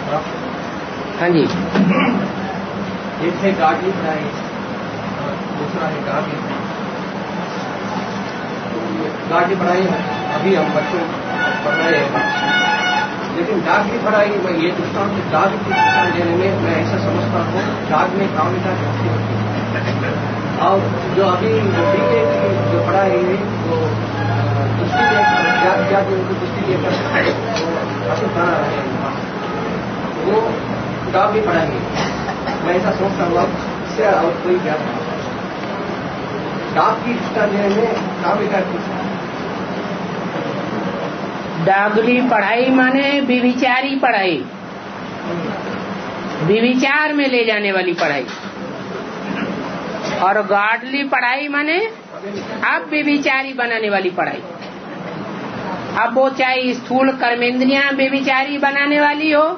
हाँ जी। एक है गार्डली पढ़ाई, दूसरा है गार्डली। गार्डली पढ़ाई अभी हम बच्चों पढ़ रहे हैं, लेकिन डाक की पढ़ाई मैं ये पूछता हूँ कि डाक की शिक्षा देने में मैं ऐसा समझता हूँ डाक में कामिका जाती होती है, और जो अभी बीए की जो पढ़ाई है वो दृष्टि लेकर उनको दृष्टि लेकर अभी पढ़ा रहे हैं, वो डाक भी पढ़ाएंगे। मैं ऐसा सोचता हूँ इससे और कोई क्या डाक की शिक्षा देने में कामिका की डागली पढ़ाई माने विविचारी पढ़ाई, विविचार में ले जाने वाली पढ़ाई, और गार्डली पढ़ाई माने अब विविचारी बनाने वाली पढ़ाई। अब वो चाहे स्थूल कर्मेंद्रियां विविचारी बनाने वाली हो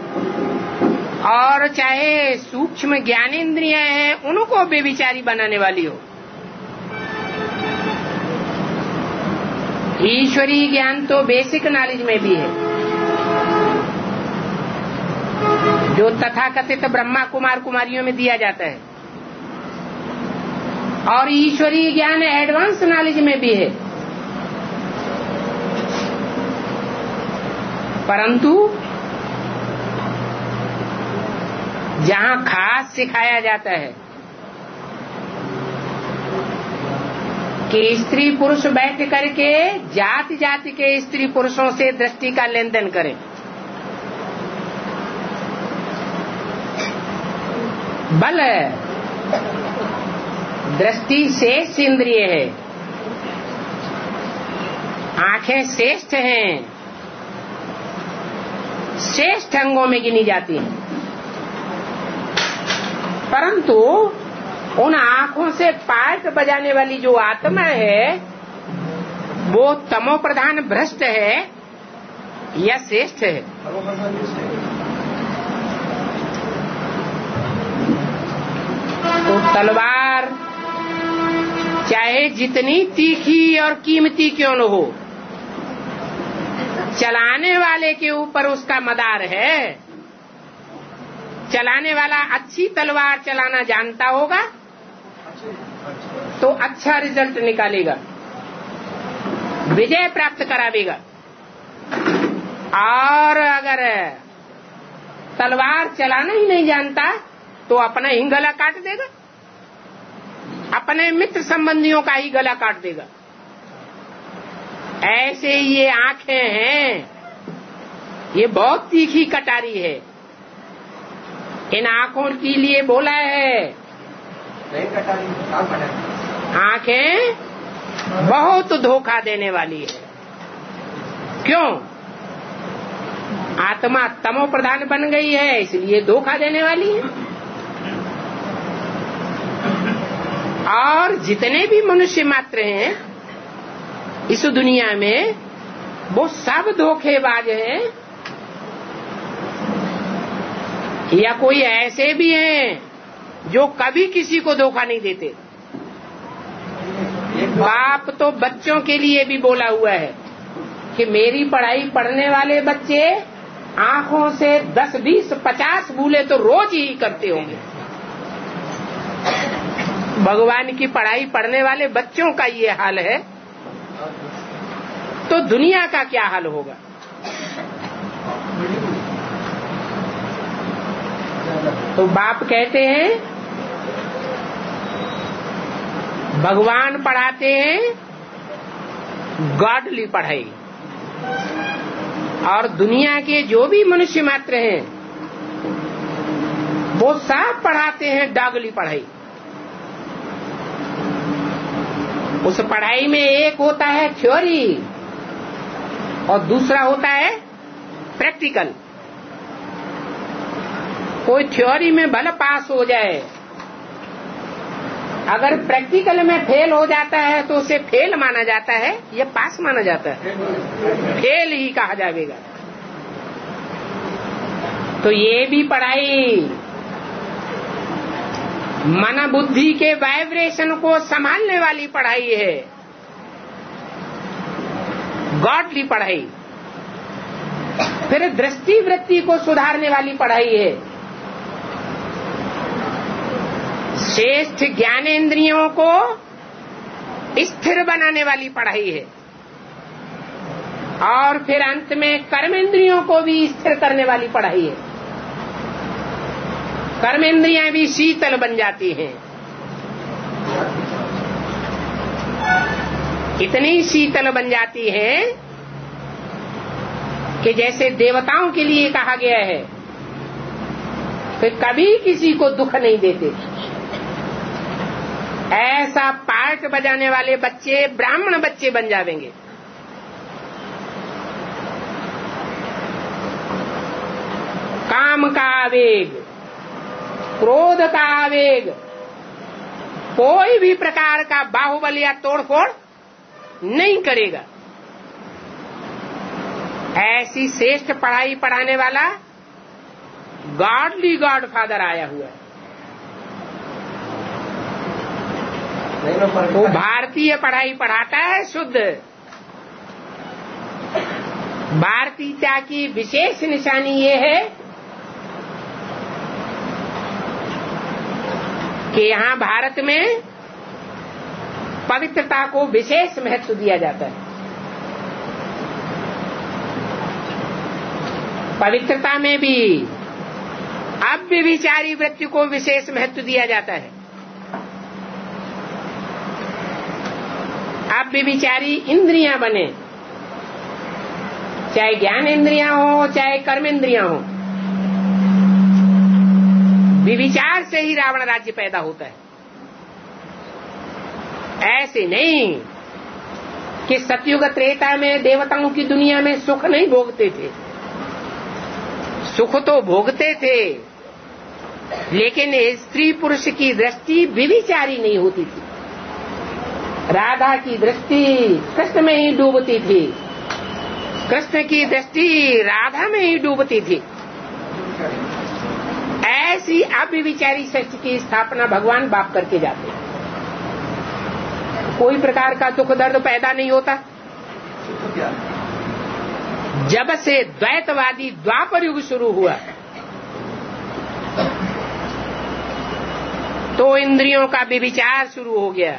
और चाहे सूक्ष्म ज्ञानेंद्रियां हैं उनको बेविचारी बनाने वाली हो। ईश्वरीय ज्ञान तो बेसिक नॉलेज में भी है, जो तथाकथित ब्रह्मा कुमार कुमारियों में दिया जाता है, और ईश्वरीय ज्ञान एडवांस नॉलेज में भी है। परंतु जहां खास सिखाया जाता है कि स्त्री पुरुष बैठ करके जाति जाति के स्त्री पुरुषों से दृष्टि का लेन देन करें, बल दृष्टि शेष इंद्रिय है, आंखें श्रेष्ठ हैं, श्रेष्ठ अंगों में गिनी जाती हैं, परंतु उन आंखों से पार्ट बजाने वाली जो आत्मा है वो तमो प्रधान भ्रष्ट है या श्रेष्ठ है? तो तलवार चाहे जितनी तीखी और कीमती क्यों न हो, चलाने वाले के ऊपर उसका मदार है। चलाने वाला अच्छी तलवार चलाना जानता होगा तो अच्छा रिजल्ट निकालेगा, विजय प्राप्त करावेगा। और अगर तलवार चलाना ही नहीं जानता तो अपना ही गला काट देगा, अपने मित्र संबंधियों का ही गला काट देगा। ऐसे ये आंखें हैं, ये बहुत तीखी कटारी है। इन आंखों के लिए बोला है, आंखें बहुत धोखा देने वाली है। क्यों? आत्मा तमो प्रधान बन गई है, इसलिए धोखा देने वाली है। और जितने भी मनुष्य मात्र हैं इस दुनिया में वो सब धोखेबाज हैं, या कोई ऐसे भी हैं जो कभी किसी को धोखा नहीं देते। बाप तो बच्चों के लिए भी बोला हुआ है कि मेरी पढ़ाई पढ़ने वाले बच्चे आंखों से 10, 20, 50 भूले तो रोज ही करते होंगे। भगवान की पढ़ाई पढ़ने वाले बच्चों का ये हाल है तो दुनिया का क्या हाल होगा? तो बाप कहते हैं भगवान पढ़ाते हैं गॉडली पढ़ाई, और दुनिया के जो भी मनुष्य मात्र हैं वो सब पढ़ाते हैं डॉगली पढ़ाई। उस पढ़ाई में एक होता है थ्योरी और दूसरा होता है प्रैक्टिकल। कोई थ्योरी में भले पास हो जाए, अगर प्रैक्टिकल में फेल हो जाता है तो उसे फेल माना जाता है या पास माना जाता है? फेल ही कहा जाएगा। तो ये भी पढ़ाई मन बुद्धि के वाइब्रेशन को संभालने वाली पढ़ाई है, गॉडली पढ़ाई। फिर दृष्टि वृत्ति को सुधारने वाली पढ़ाई है। श्रेष्ठ ज्ञानेंद्रियों को स्थिर बनाने वाली पढ़ाई है। और फिर अंत में कर्मेंद्रियों को भी स्थिर करने वाली पढ़ाई है। कर्मेंद्रियां भी शीतल बन जाती हैं। इतनी शीतल बन जाती हैं कि जैसे देवताओं के लिए कहा गया है कि कभी किसी को दुख नहीं देते। ऐसा पार्ट बजाने वाले बच्चे ब्राह्मण बच्चे बन जाएंगे। काम का आवेग, क्रोध का आवेग, कोई भी प्रकार का बाहुबल या तोड़फोड़ नहीं करेगा। ऐसी श्रेष्ठ पढ़ाई पढ़ाने वाला गॉडली गॉडफादर आया हुआ है। वो भारतीय पढ़ाई पढ़ाता है शुद्ध। भारतीयता की विशेष निशानी ये है कि यहाँ भारत में पवित्रता को विशेष महत्व दिया जाता है। पवित्रता में भी अव्यभिचारी वृत्ति को विशेष महत्व दिया जाता है। अव्यभिचारी इंद्रियां बने, चाहे ज्ञान इंद्रियां हो चाहे कर्मेंद्रियां हो। विविचार से ही रावण राज्य पैदा होता है। ऐसे नहीं कि सतयुग त्रेता में देवताओं की दुनिया में सुख नहीं भोगते थे। सुख तो भोगते थे, लेकिन स्त्री पुरुष की दृष्टि विविचारी नहीं होती थी। राधा की दृष्टि कृष्ण में ही डूबती थी, कृष्ण की दृष्टि राधा में ही डूबती थी। ऐसी अव्यभिचारी सृष्टि की स्थापना भगवान बाप करके जाते हैं। कोई प्रकार का दुख दर्द पैदा नहीं होता। जब से द्वैतवादी द्वापर युग शुरू हुआ तो इंद्रियों का व्यभिचार शुरू हो गया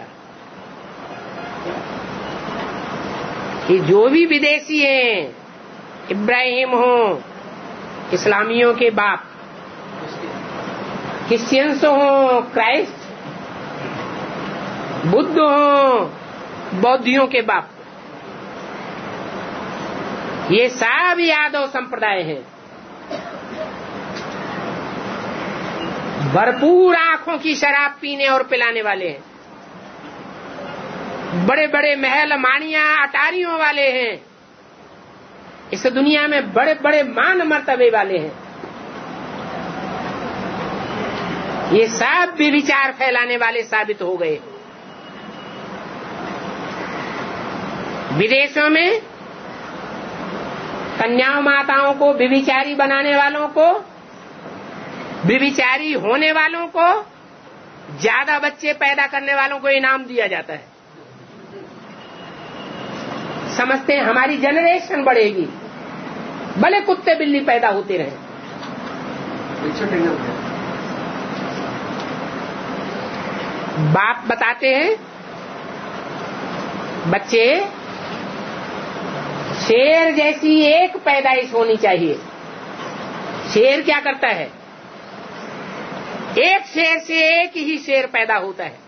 कि जो भी विदेशी हैं, इब्राहिम हो इस्लामियों के बाप, क्रिश्चियंस हो क्राइस्ट, बुद्ध हो बौद्धियों के बाप, ये सब यादव संप्रदाय हैं। भरपूर आंखों की शराब पीने और पिलाने वाले हैं। बड़े बड़े महल मानिया अटारियों वाले हैं। इस दुनिया में बड़े बड़े मान मर्तबे वाले हैं। ये सब भी विचार फैलाने वाले साबित हो गए। विदेशों में कन्याओं माताओं को व्यभिचारी बनाने वालों को, व्यभिचारी होने वालों को, ज्यादा बच्चे पैदा करने वालों को इनाम दिया जाता है। समझते हैं हमारी जनरेशन बढ़ेगी, भले कुत्ते बिल्ली पैदा होते रहे। बाप बताते हैं बच्चे शेर जैसी एक पैदाइश होनी चाहिए। शेर क्या करता है? एक शेर से एक ही शेर पैदा होता है।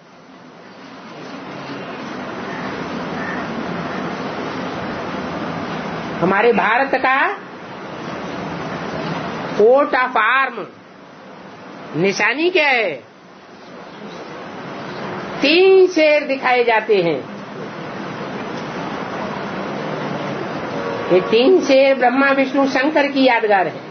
हमारे भारत का कोट ऑफ आर्म निशानी क्या है? 3 शेर दिखाए जाते हैं। ये 3 शेर ब्रह्मा विष्णु शंकर की यादगार है।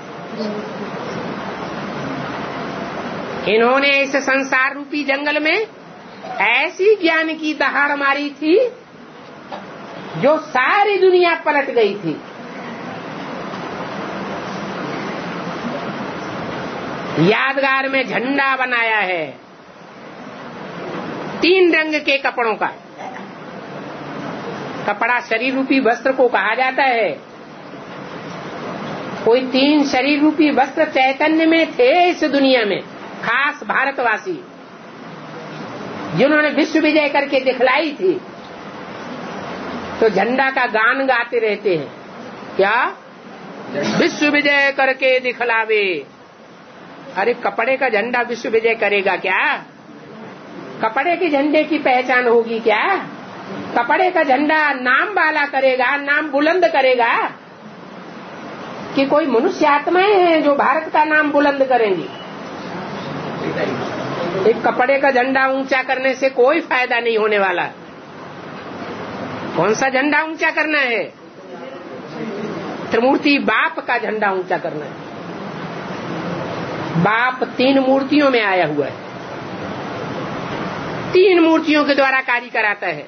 इन्होंने इस संसार रूपी जंगल में ऐसी ज्ञान की दहाड़ मारी थी जो सारी दुनिया पलट गई थी। यादगार में झंडा बनाया है 3 रंग के कपड़ों का। कपड़ा शरीर रूपी वस्त्र को कहा जाता है। कोई 3 शरीर रूपी वस्त्र चैतन्य में थे इस दुनिया में, खास भारतवासी जिन्होंने विश्व विजय करके दिखलाई थी, तो झंडा का गान गाते रहते हैं, क्या विश्व विजय करके दिखलावे। अरे कपड़े का झंडा विश्व विजय करेगा क्या? कपड़े के झंडे की पहचान होगी क्या? कपड़े का झंडा नाम वाला करेगा, नाम बुलंद करेगा, कि कोई मनुष्य आत्माएं हैं जो भारत का नाम बुलंद करेंगी? एक कपड़े का झंडा ऊंचा करने से कोई फायदा नहीं होने वाला। कौन सा झंडा ऊंचा करना है? त्रिमूर्ति बाप का झंडा ऊंचा करना है। बाप 3 मूर्तियों में आया हुआ है, 3 मूर्तियों के द्वारा कार्य कराता है।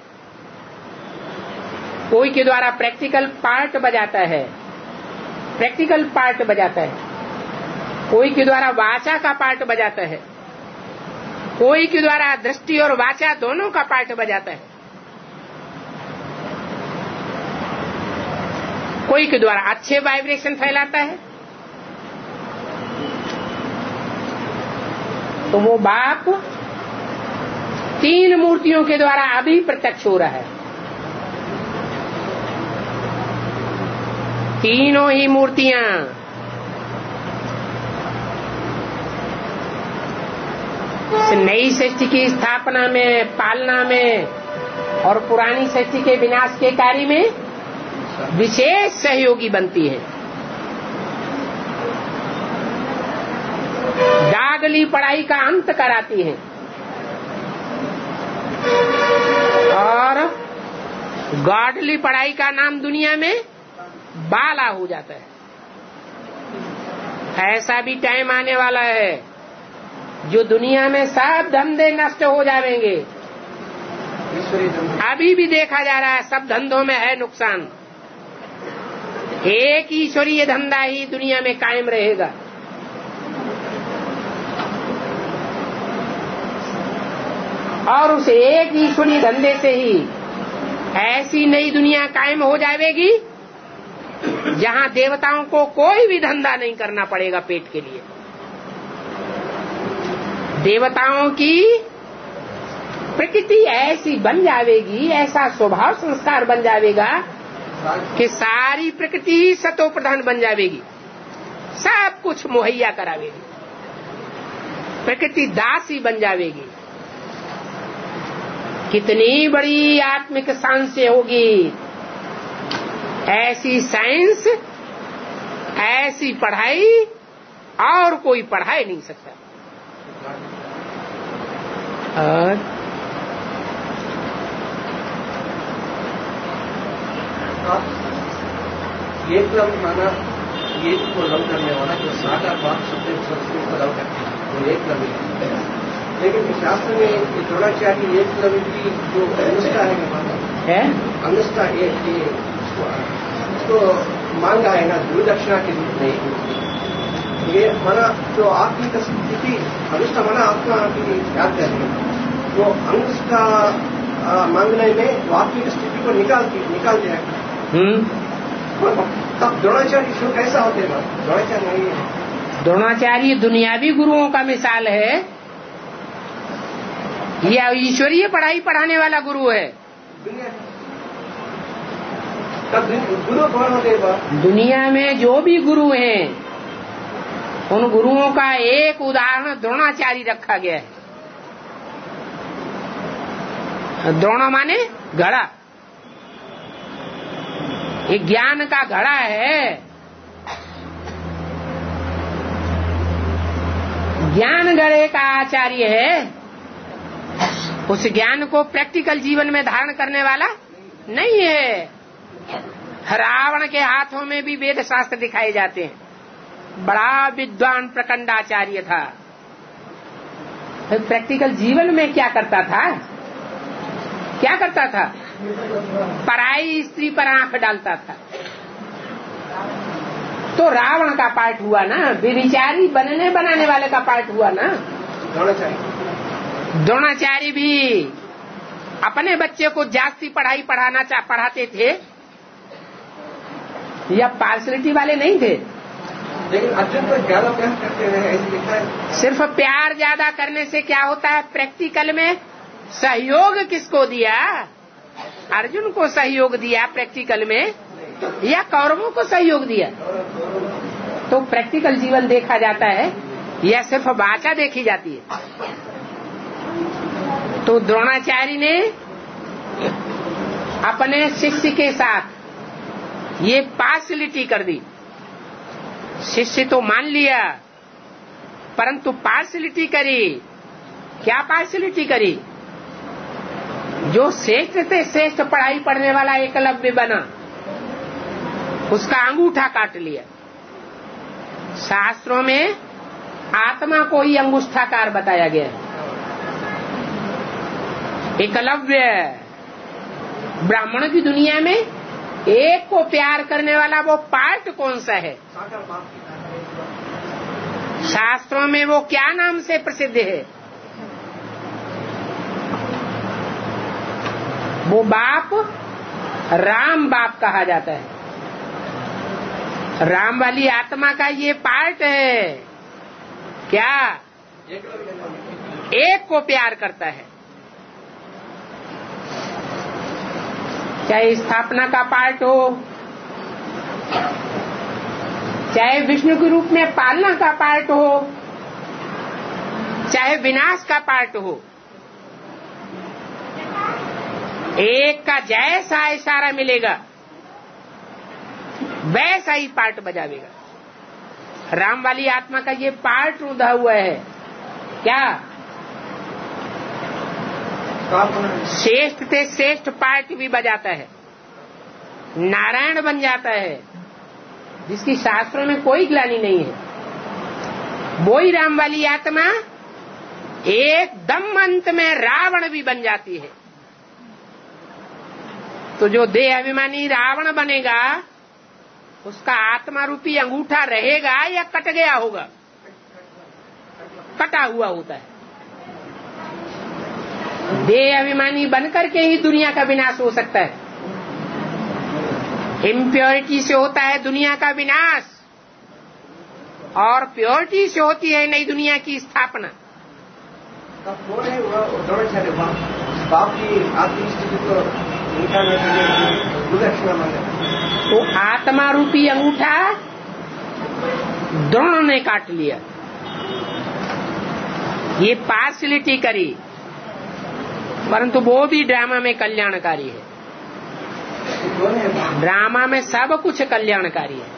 कोई के द्वारा प्रैक्टिकल पार्ट बजाता है, प्रैक्टिकल पार्ट बजाता है, कोई के द्वारा वाचा का पार्ट बजाता है, कोई के द्वारा दृष्टि और वाचा दोनों का पार्ट बजाता है, कोई के द्वारा अच्छे वाइब्रेशन फैलाता है। तो वो बाप 3 मूर्तियों के द्वारा अभी प्रत्यक्ष हो रहा है। तीनों ही मूर्तियां नई सृष्टि की स्थापना में, पालना में और पुरानी सृष्टि के विनाश के कार्य में विशेष सहयोगी बनती है। दागली पढ़ाई का अंत कराती है और गॉडली पढ़ाई का नाम दुनिया में बाला हो जाता है। ऐसा भी टाइम आने वाला है जो दुनिया में सब धंधे नष्ट हो जाएंगे। अभी भी देखा जा रहा है सब धंधों में है नुकसान। एक ईश्वरीय धंधा ही दुनिया में कायम रहेगा। और उस एक ईश्वरीय धंधे से ही ऐसी नई दुनिया कायम हो जाएगी जहां देवताओं को कोई भी धंधा नहीं करना पड़ेगा पेट के लिए। देवताओं की प्रकृति ऐसी बन जाएगी, ऐसा स्वभाव संस्कार बन जाएगा कि सारी प्रकृति ही सतो प्रधान बन जाएगी, सब कुछ मुहैया करावेगी, प्रकृति दासी बन जाएगी। कितनी बड़ी आत्मिक साइंस होगी। ऐसी साइंस, ऐसी पढ़ाई और कोई पढ़ा ही नहीं सकता। और ये तो माना ये को लव करने वाला जो सादा बात सबसे को लव करते हैं वो एक लव है। लेकिन शास्त्र में ये द्रोणाचार्य एक लव की जो अनुष्ठा है अनुष्ठा इसको मांगा है ना गुरुदक्षिणा के रूप में। ये माना जो आपकी स्थिति अनुष्ठा माना आपका याद करेंगे तो अनुष्ठा मांगने में वो आपकी स्थिति को निकाल जाएगा। तब द्रोणाचार्य शुरू कैसा होते हैं? द्रोणाचार्य नहीं है। द्रोणाचार्य दुनियावी गुरुओं का मिसाल है या ईश्वरीय पढ़ाई पढ़ाने वाला गुरु है? तब गुरु कौन होते हैं? दुनिया में जो भी गुरु हैं उन गुरुओं का एक उदाहरण द्रोणाचार्य रखा गया है। द्रोण माने घड़ा, ये ज्ञान का घड़ा है। ज्ञान घड़े का आचार्य है, उस ज्ञान को प्रैक्टिकल जीवन में धारण करने वाला नहीं है। रावण के हाथों में भी वेद शास्त्र दिखाए जाते हैं, बड़ा विद्वान प्रकंडाचार्य था। प्रैक्टिकल जीवन में क्या करता था? क्या करता था? पराई स्त्री पर आंख डालता था। तो रावण का पार्ट हुआ ना, व्यभिचारी बनाने वाले का पार्ट हुआ ना। द्रोणाचार्य भी अपने बच्चे को जागती पढ़ाई पढ़ाते थे या पार्सलिटी वाले नहीं थे? लेकिन अर्जुन को ज्यादा प्यार करते हैं ऐसे लिखा है। सिर्फ प्यार ज्यादा करने से क्या होता है? प्रैक्टिकल में सहयोग किसको दिया? अर्जुन को सहयोग दिया प्रैक्टिकल में, या कौरवों को सहयोग दिया? तो प्रैक्टिकल जीवन देखा जाता है या सिर्फ वाचा देखी जाती है? तो द्रोणाचार्य ने अपने शिष्य के साथ ये पार्शलिटी कर दी। शिष्य तो मान लिया, परंतु पार्शलिटी करी। क्या पार्शलिटी करी? जो श्रेष्ठ से श्रेष्ठ पढ़ाई पढ़ने वाला एकलव्य बना, उसका अंगूठा काट लिया। शास्त्रों में आत्मा को ही अंगुष्ठाकार बताया गया है। एकलव्य ब्राह्मण की दुनिया में एक को प्यार करने वाला वो पार्ट कौन सा है? शास्त्रों में वो क्या नाम से प्रसिद्ध है? वो बाप राम बाप कहा जाता है। राम वाली आत्मा का ये पार्ट है। क्या? एक को प्यार करता है। चाहे स्थापना का पार्ट हो, चाहे विष्णु के रूप में पालना का पार्ट हो, चाहे विनाश का पार्ट हो, एक का जैसा इशारा मिलेगा वैसा ही पार्ट बजावेगा। राम वाली आत्मा का ये पार्ट रुधा हुआ है। क्या? श्रेष्ठ से श्रेष्ठ पार्ट भी बजाता है, नारायण बन जाता है, जिसकी शास्त्रों में कोई ग्लानि नहीं है। वो ही राम वाली आत्मा एकदम अंत में रावण भी बन जाती है। तो जो देह अभिमानी रावण बनेगा, उसका आत्मा रूपी अंगूठा रहेगा या कट गया होगा? कटा हुआ होता है। देह अभिमानी बनकर के ही दुनिया का विनाश हो सकता है। इम्प्योरिटी से होता है दुनिया का विनाश, और प्योरिटी से होती है नई दुनिया की स्थापना। कौन है वो? बाप की आत्मिक स्थिति को निकालने के लिए गुरुदक्षिणा मांगे। तो आत्मा रूपी अंगूठा द्रोण ने काट लिया। ये पार्शलिटी करी, परंतु वो भी ड्रामा में कल्याणकारी है। ड्रामा में सब कुछ कल्याणकारी है।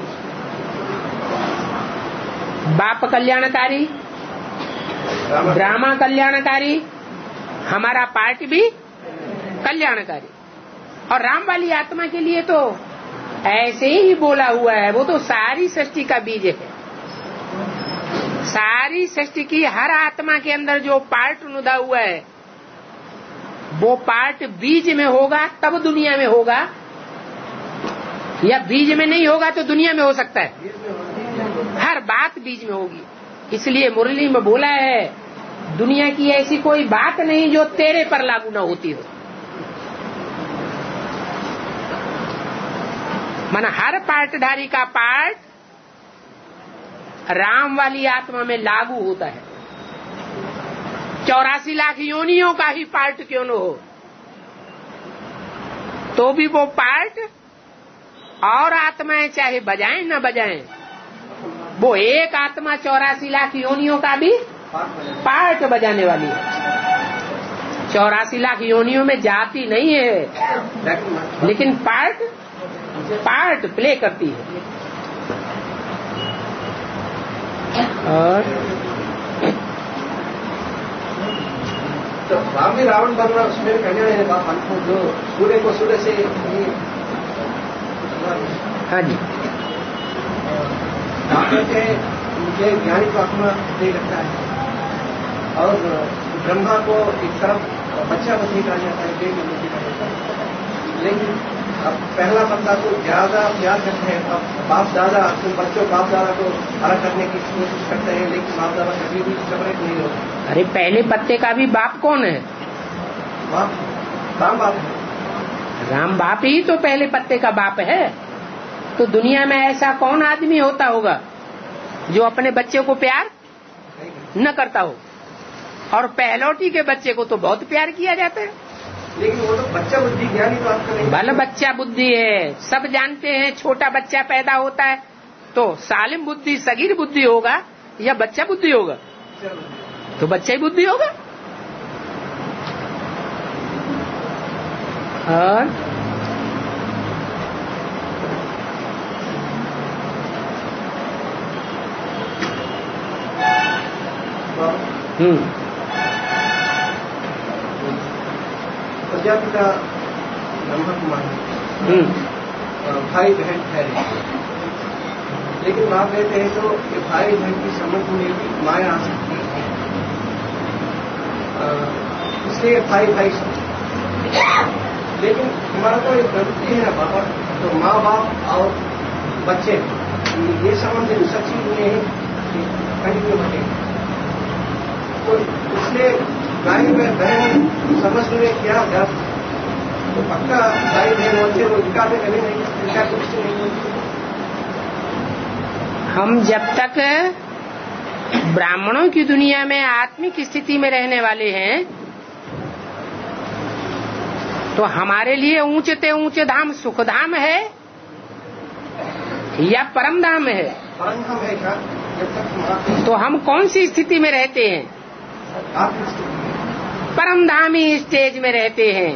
बाप कल्याणकारी, ड्रामा कल्याणकारी, हमारा पार्ट भी कल्याणकारी। और राम वाली आत्मा के लिए तो ऐसे ही बोला हुआ है। वो तो सारी सृष्टि का बीज है। सारी सृष्टि की हर आत्मा के अंदर जो पार्ट नुदा हुआ है, वो पार्ट बीज में होगा तब दुनिया में होगा, या बीज में नहीं होगा तो दुनिया में हो सकता है। हर बात बीज में होगी। इसलिए मुरली में बोला है, दुनिया की ऐसी कोई बात नहीं जो तेरे पर लागू न होती हो। माना हर पार्टधारी का पार्ट राम वाली आत्मा में लागू होता है। 84 लाख योनियों का ही पार्ट क्यों न हो, तो भी वो पार्ट और आत्माएं चाहे बजाएं न बजाएं, वो एक आत्मा 84 लाख योनियों का भी पार्ट बजाने वाली है। 84 लाख योनियों में जाति नहीं है, लेकिन पार्ट प्ले करती है। और तो राम रावण बनना उसमें कल्याण है। बाप हमको जो सूर्य को सूर्य से, हाँ जी, मुझे ज्ञानी को आत्मा नहीं लगता है, और ब्रह्मा को एक तरफ बच्चा को नहीं कहा जाता है, बेटी को नहीं कहा जाता है। लेकिन अब पहला बंदा तो ज्यादा प्यार करते हैं। अब बाप दादा बच्चों बाप दादा को अलग करने की कोशिश करते हैं, लेकिन बाप दादा कभी भी सेपरेट नहीं होते। अरे पहले पत्ते का भी बाप कौन है? राम बाप है। राम बाप ही तो पहले पत्ते का बाप है। तो दुनिया में ऐसा कौन आदमी होता होगा जो अपने बच्चे को प्यार न करता हो, और पहलौटी के बच्चे को तो बहुत प्यार किया जाता है। लेकिन वो तो बच्चा बुद्धि ज्ञानी तो आपका नहीं। भले बच्चा बुद्धि है, सब जानते हैं। छोटा बच्चा पैदा होता है तो सालिम बुद्धि, सगीर बुद्धि होगा या बच्चा बुद्धि होगा? तो बच्चा ही बुद्धि होगा। और प्रजापिता ब्रह्मा कुमारी भाई बहन ठहरे, लेकिन बात कहते हैं तो ये भाई बहन की समझ में भी माया आ सकती है, इसलिए भाई भाई लेकिन हमारा तो एक प्रवृत्ति है ना बाबा, तो माँ बाप और बच्चे ये संबंध सच्ची नहीं कहीं भी बने, तो इसलिए भाई बहन समझ में क्या जब तो पक्का भाई बहन होते वो इनका भी कभी नहीं, इनका कुछ नहीं होती। हम जब तक ब्राह्मणों की दुनिया में आत्मिक स्थिति में रहने वाले हैं तो हमारे लिए ऊंचे ते ऊंचे धाम सुखधाम है या परम धाम है? परम धाम है क्या? जब तक तो हम कौन सी स्थिति में रहते हैं? परमधामी स्टेज में रहते हैं।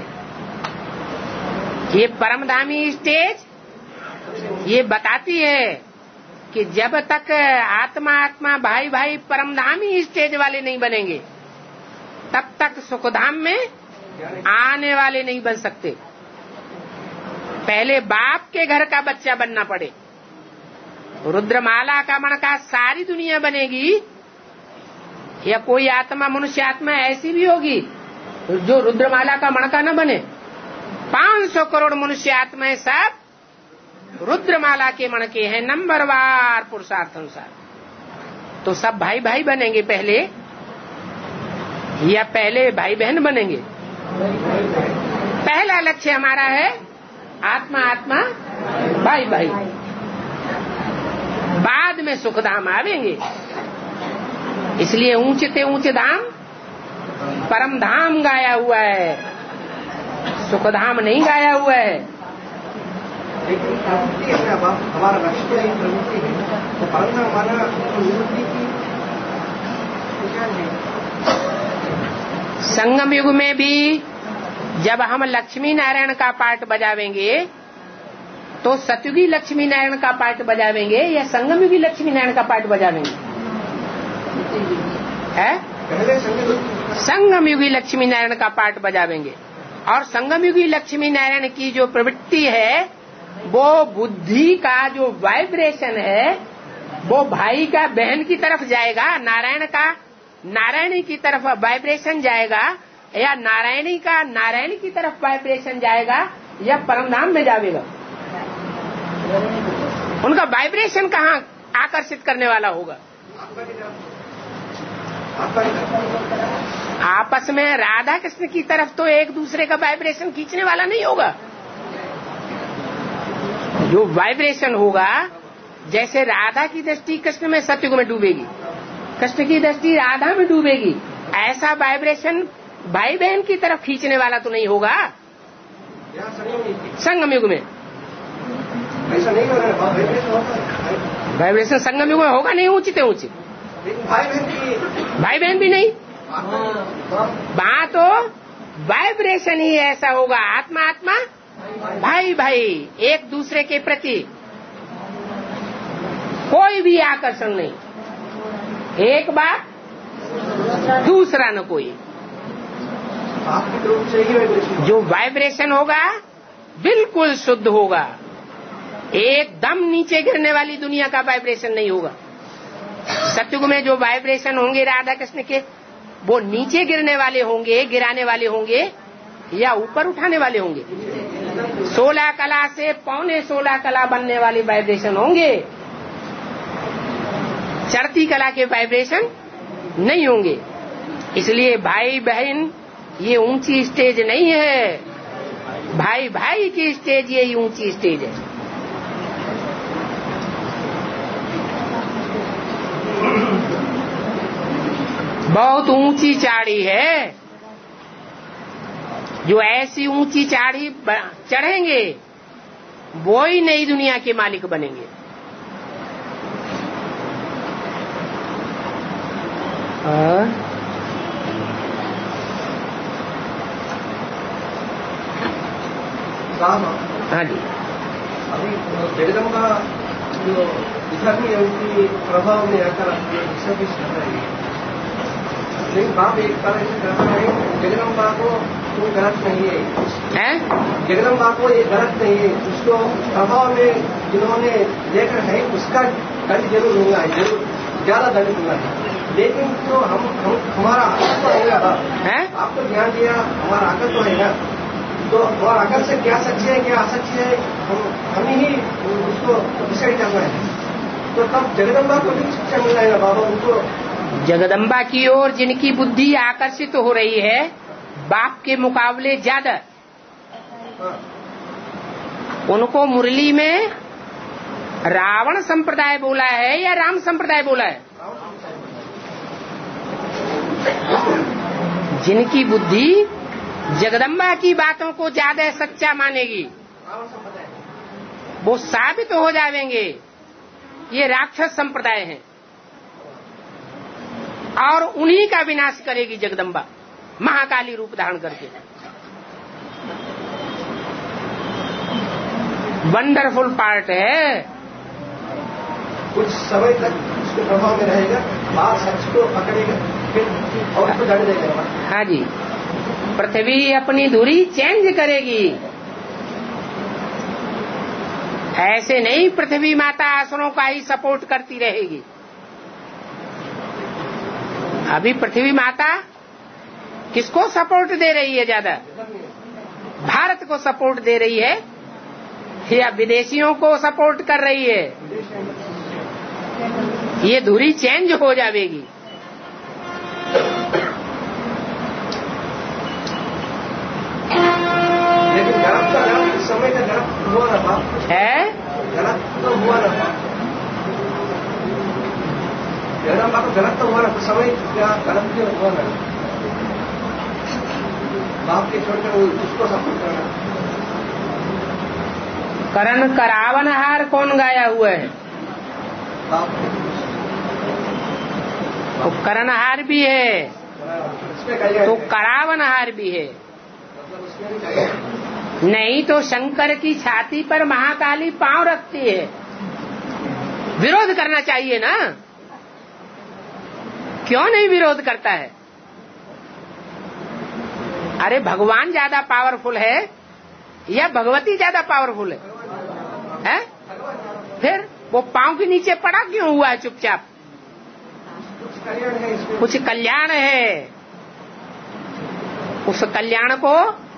ये परमधामी स्टेज ये बताती है कि जब तक आत्मा आत्मा भाई भाई परमधामी स्टेज वाले नहीं बनेंगे तब तक सुखधाम में आने वाले नहीं बन सकते। पहले बाप के घर का बच्चा बनना पड़े। रुद्रमाला का मणका सारी दुनिया बनेगी या कोई आत्मा मनुष्य आत्मा ऐसी भी होगी जो रुद्रमाला का मणका न बने? 500 करोड़ मनुष्य आत्माएं सब रुद्रमाला के मणके हैं नंबरवार पुरुषार्थ अनुसार। तो सब भाई भाई बनेंगे पहले या पहले भाई बहन बनेंगे? पहला लक्ष्य हमारा है आत्मा आत्मा भाई भाई, बाद में सुखधाम आवेंगे। इसलिए ऊंचे ते ऊंचे धाम परम धाम गाया हुआ है, सुखधाम नहीं गाया हुआ है। लेकिन प्रवृत्ति है ना, हमारा लक्ष्य तो यही प्रवृत्ति है, तो परम धाम हमारा निवृत्ति की क्या नहीं। संगम युग में भी जब हम लक्ष्मी नारायण का पाठ बजावेंगे तो सतयुगी लक्ष्मी नारायण का पाठ बजावेंगे या संगम युगी लक्ष्मी नारायण का पाठ बजावेंगे? है संगम युगी लक्ष्मी नारायण का पाठ बजावेंगे। और संगम युगी लक्ष्मी नारायण की जो प्रवृत्ति है वो बुद्धि का जो वाइब्रेशन है वो भाई का बहन की तरफ जाएगा, नारायण का नारायणी की तरफ वाइब्रेशन जाएगा, या नारायणी का नारायणी की तरफ वाइब्रेशन जाएगा या परमधाम में जाएगा। उनका वाइब्रेशन कहाँ आकर्षित करने वाला होगा? आपस में राधा कृष्ण की तरफ तो एक दूसरे का वाइब्रेशन खींचने वाला नहीं होगा। जो वाइब्रेशन होगा, जैसे राधा की दृष्टि कृष्ण में सतयुग में डूबेगी, कृष्ण की दृष्टि राधा में डूबेगी, ऐसा वाइब्रेशन भाई बहन की तरफ खींचने वाला तो नहीं होगा संगम युग में। ऐसा नहीं होगा, वाइब्रेशन संगम युग में होगा नहीं, ऊंची ते ऊंची। भाई बहन भी नहीं, वहां तो वाइब्रेशन ही ऐसा होगा, आत्मा आत्मा भाई भाई एक दूसरे के प्रति कोई भी आकर्षण नहीं, एक बात दूसरा न कोई। जो वाइब्रेशन होगा बिल्कुल शुद्ध होगा, एकदम नीचे गिरने वाली दुनिया का वाइब्रेशन नहीं होगा। सतयुग में जो वाइब्रेशन होंगे राधा कृष्ण के वो नीचे गिरने वाले होंगे, गिराने वाले होंगे या ऊपर उठाने वाले होंगे? 16 कला से 15.16 कला बनने वाली वाइब्रेशन होंगे, चढ़ती कला के वाइब्रेशन नहीं होंगे। इसलिए भाई बहन ये ऊंची स्टेज नहीं है, भाई भाई की स्टेज ये ऊंची स्टेज है। बहुत ऊंची चाड़ी है। जो ऐसी ऊंची चाड़ी चढ़ेंगे वो ही नई दुनिया के मालिक बनेंगे। हाँ जी। अभी जगदम्बा जो धर्म है उनकी प्रभाव में आकर सब कर रही है, लेकिन बाप एक तरह से कहता है जगदम्बा को वो गलत नहीं है, जगदम्बा को ये गलत नहीं है, उसको प्रभाव में जिन्होंने लेकर है उसका दंड जरूर होगा, जरूर ज्यादा दंड होगा, लेकिन तो हम हमारा अकल तो है, आपको ध्यान दिया हमारा अकल तो है ना, तो और अकल से क्या सच्ची है क्या असच्ची है हम ही उसको डिसाइड करना है। तो तब जगदम्बा को भी शिक्षा मिल जाएगा बाबा उनको। जगदम्बा की ओर जिनकी बुद्धि आकर्षित हो रही है बाप के मुकाबले ज्यादा, उनको मुरली में रावण संप्रदाय बोला है या राम संप्रदाय बोला है? जिनकी बुद्धि जगदम्बा की बातों को ज्यादा सच्चा मानेगी वो साबित हो जाएंगे ये राक्षस संप्रदाय हैं और उन्हीं का विनाश करेगी जगदम्बा महाकाली रूप धारण करके। वंडरफुल पार्ट है। कुछ समय तक उसके प्रभाव में रहेगा, बात सच को पकड़ेगा फिर और उसको दंड देगा। हाँ जी, पृथ्वी अपनी धुरी चेंज करेगी। ऐसे नहीं पृथ्वी माता असुरों का ही सपोर्ट करती रहेगी। अभी पृथ्वी माता किसको सपोर्ट दे रही है ज्यादा? भारत को सपोर्ट दे रही है या विदेशियों को सपोर्ट कर रही है? ये धुरी चेंज हो जाएगी। लेकिन गलत समय का गलत हुआ ना बाप है, गलत तो हुआ ना बाप, गलत तो हुआ ना, तो समय क्या गलत क्यों हुआ ना? बाप के छोड़कर उसको सपोर्ट करना। करण करावनहार कौन गाया हुआ है? तो करणहार भी है तो करावनहार भी है। नहीं तो शंकर की छाती पर महाकाली पांव रखती है, विरोध करना चाहिए ना, क्यों नहीं विरोध करता है? अरे भगवान ज्यादा पावरफुल है या भगवती ज्यादा पावरफुल है? फिर वो पांव के नीचे पड़ा क्यों हुआ है चुपचाप? कुछ कल्याण है, उस कल्याण को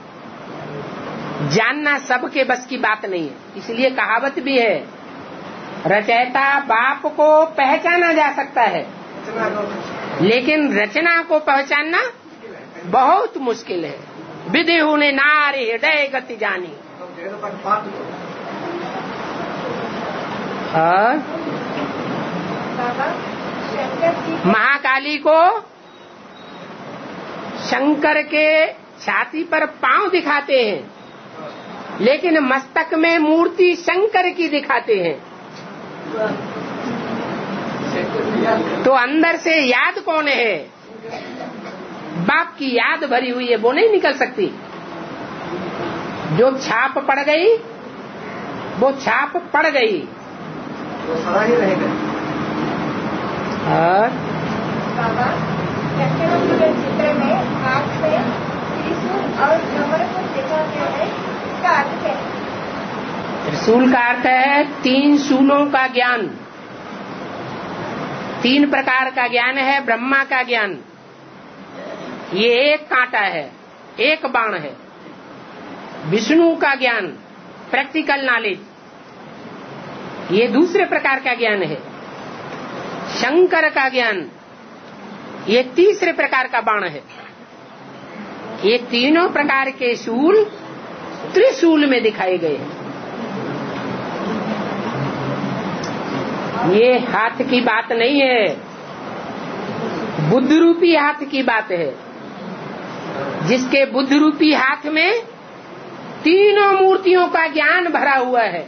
जानना सबके बस की बात नहीं है। इसलिए कहावत भी है, रचयिता बाप को पहचाना जा सकता है लेकिन रचना को पहचानना बहुत मुश्किल है। विधि ने नारी हृदय गति जानी। महाकाली को शंकर के छाती पर पांव दिखाते हैं लेकिन मस्तक में मूर्ति शंकर की दिखाते हैं। तो अंदर से याद कौन है? बाप की याद भरी हुई है, वो नहीं निकल सकती। जो छाप पड़ गई वो छाप पड़ गई, वो सदा ही रहेगा। बाबा चित्र में हाथ से त्रिशूल और कमर को देखा गया है, इसका अर्थ क्या है? त्रिशूल का अर्थ है 3 शूलों का ज्ञान। 3 प्रकार का ज्ञान है ब्रह्मा का ज्ञान। ये एक कांटा है, एक बाण है। विष्णु का ज्ञान प्रैक्टिकल नॉलेज, ये दूसरे प्रकार का ज्ञान है। शंकर का ज्ञान ये तीसरे प्रकार का बाण है। ये तीनों प्रकार के शूल त्रिशूल में दिखाए गए हैं। ये हाथ की बात नहीं है, बुद्ध रूपी हाथ की बात है, जिसके बुद्ध रूपी हाथ में तीनों मूर्तियों का ज्ञान भरा हुआ है।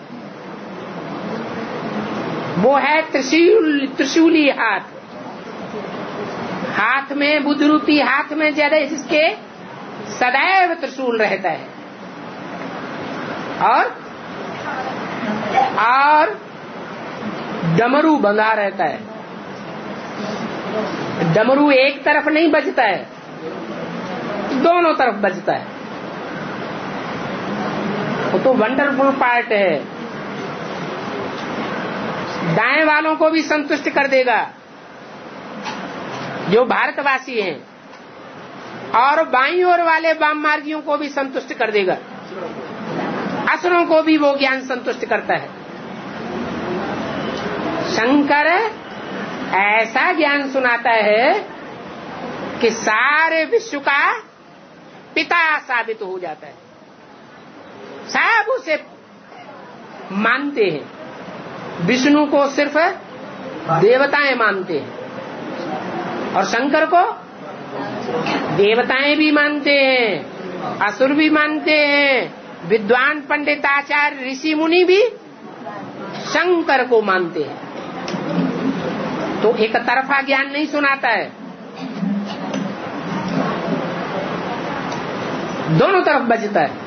वो है त्रिशूली हाथ। हाथ में बुद्ध रूपी हाथ में जड़े जिसके सदैव त्रिशूल रहता है और डमरू बंधा रहता है। डमरू एक तरफ नहीं बजता है, दोनों तरफ बजता है। वो तो वंडरफुल पार्ट है, दाएं वालों को भी संतुष्ट कर देगा जो भारतवासी हैं, और बाईं ओर वाले वाम मार्गियों को भी संतुष्ट कर देगा। असुरों को भी वो ज्ञान संतुष्ट करता है। शंकर ऐसा ज्ञान सुनाता है कि सारे विश्व का पिता साबित हो जाता है। सब उसे मानते हैं। विष्णु को सिर्फ देवताएं मानते हैं और शंकर को देवताएं भी मानते हैं, असुर भी मानते हैं, विद्वान पंडित आचार्य ऋषि मुनि भी शंकर को मानते हैं। तो एक तरफा ज्ञान नहीं सुनाता है, दोनों तरफ बजता है।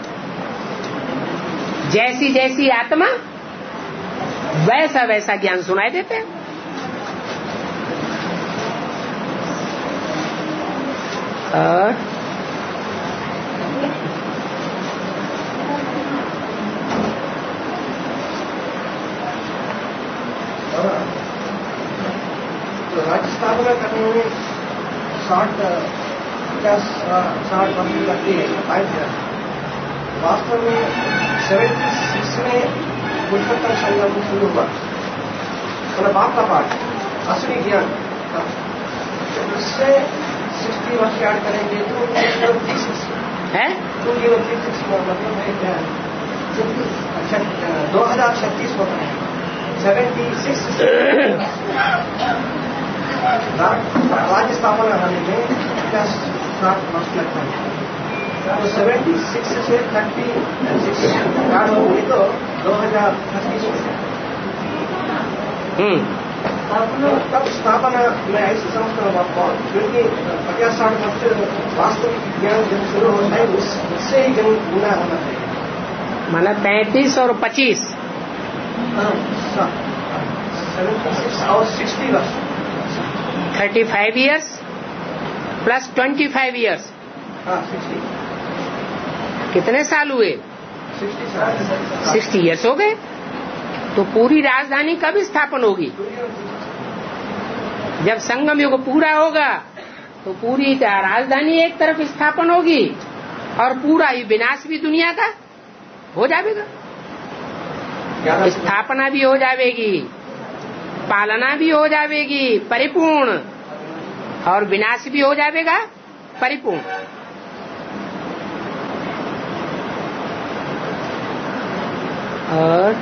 जैसी जैसी आत्मा वैसा वैसा ज्ञान सुनाई देते हैं। और तो राज्य स्थापना करने में 60 वर्ष लगती है। वास्तव में 76 में पुरुषोत्तम संगम शुरू हुआ, मतलब बाप का पाठ असली ज्ञान। उससे 60 वर्ष ऐड करेंगे तो 206 है, 2036 मतलब है क्या? 2036 होता है। 76 राज्य स्थापना होने में 50-60 वर्ष लगता है। तो 76 से 36 कार्ड होंगे तो 2036 तब स्थापना मैं ऐसे समझता हूँ आपको, क्योंकि 50-60 वर्ष वास्तविक ज्ञान जब शुरू होता है उससे ही गुना होना चाहिए। माना 35 और 25 76 और 60 वर्ष 35 years प्लस 25 years 60 कितने साल हुए? 60 years हो गए। तो पूरी राजधानी कब स्थापन होगी? जब संगम युग पूरा होगा तो पूरी राजधानी एक तरफ स्थापन होगी और पूरा ही विनाश भी दुनिया का हो जाएगा। स्थापना भी हो जाएगी, पालना भी हो जाएगी परिपूर्ण, और विनाश भी हो जाएगा परिपूर्ण। और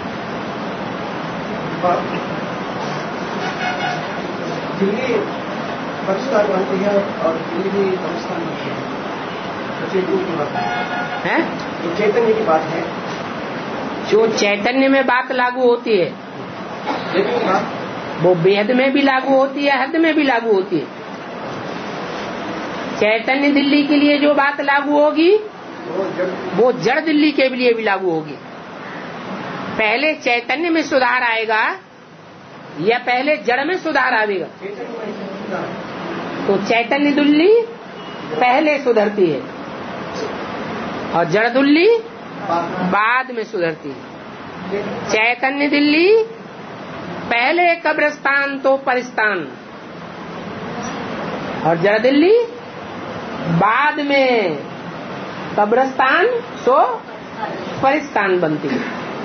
दिल्ली परिष्कार बनती है और दिल्ली भी परिष्कार बनती है। चैतन्य की बात है, तो चैतन्य की बात है। जो चैतन्य में बात लागू होती है वो बेहद में भी लागू होती है, हद में भी लागू होती है। चैतन्य दिल्ली के लिए जो बात लागू होगी वो जड़ दिल्ली के लिए भी लागू होगी। पहले चैतन्य में सुधार आएगा या पहले जड़ में सुधार आएगा? तो चैतन्य दिल्ली पहले सुधरती है और जड़ दिल्ली बाद में सुधरती है। चैतन्य दिल्ली पहले कब्रिस्तान तो परिस्तान, और जड़ दिल्ली बाद में कब्रिस्तान सो परिस्तान बनती है।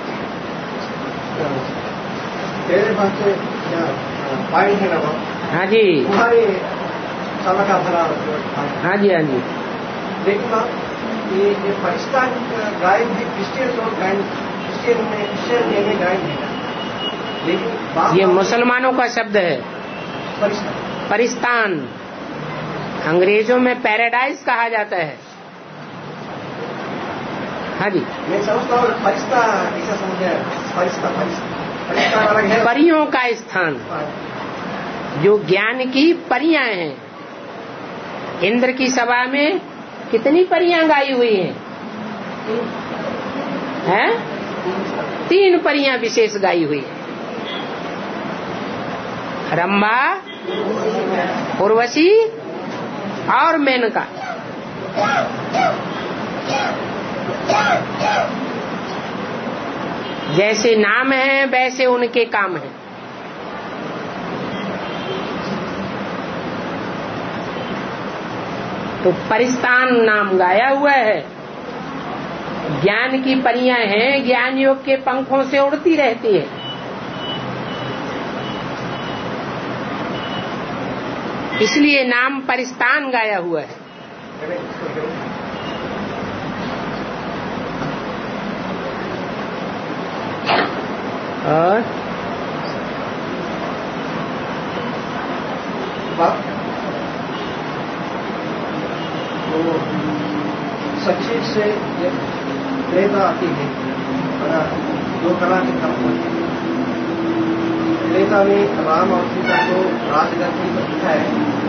तेरे पास पॉइंट है ना? हाँ जी, तुम्हारे साला का भरा। हाँ जी, हाँ जी। देखना ये पाकिस्तान गायब है, क्रिश्चियन और क्रिश्चियन में गायब है, लेकिन ये मुसलमानों का शब्द है। परिस्तान, अंग्रेजों में पैराडाइज कहा जाता है। हाँ जी, मैं समझता हूँ फरिश्ता ऐसा समझे, फरिश्ता अलग है, परियों का स्थान, जो ज्ञान की परियां हैं। इंद्र की सभा में कितनी परियां गाई हुई हैं? 3 परियां विशेष गाई हुई है, रंभा, उर्वशी और मेनका। जैसे नाम है वैसे उनके काम हैं। तो परिस्तान नाम गाया हुआ है। ज्ञान की परियां हैं, ज्ञान योग के पंखों से उड़ती रहती है। इसलिए नाम परिस्तान गाया हुआ है। और सच्ची से त्रेता आती है, 2 कला के कर्म होते हैं। त्रेता में राम और सीता को राजगद्दी पर बिठाया,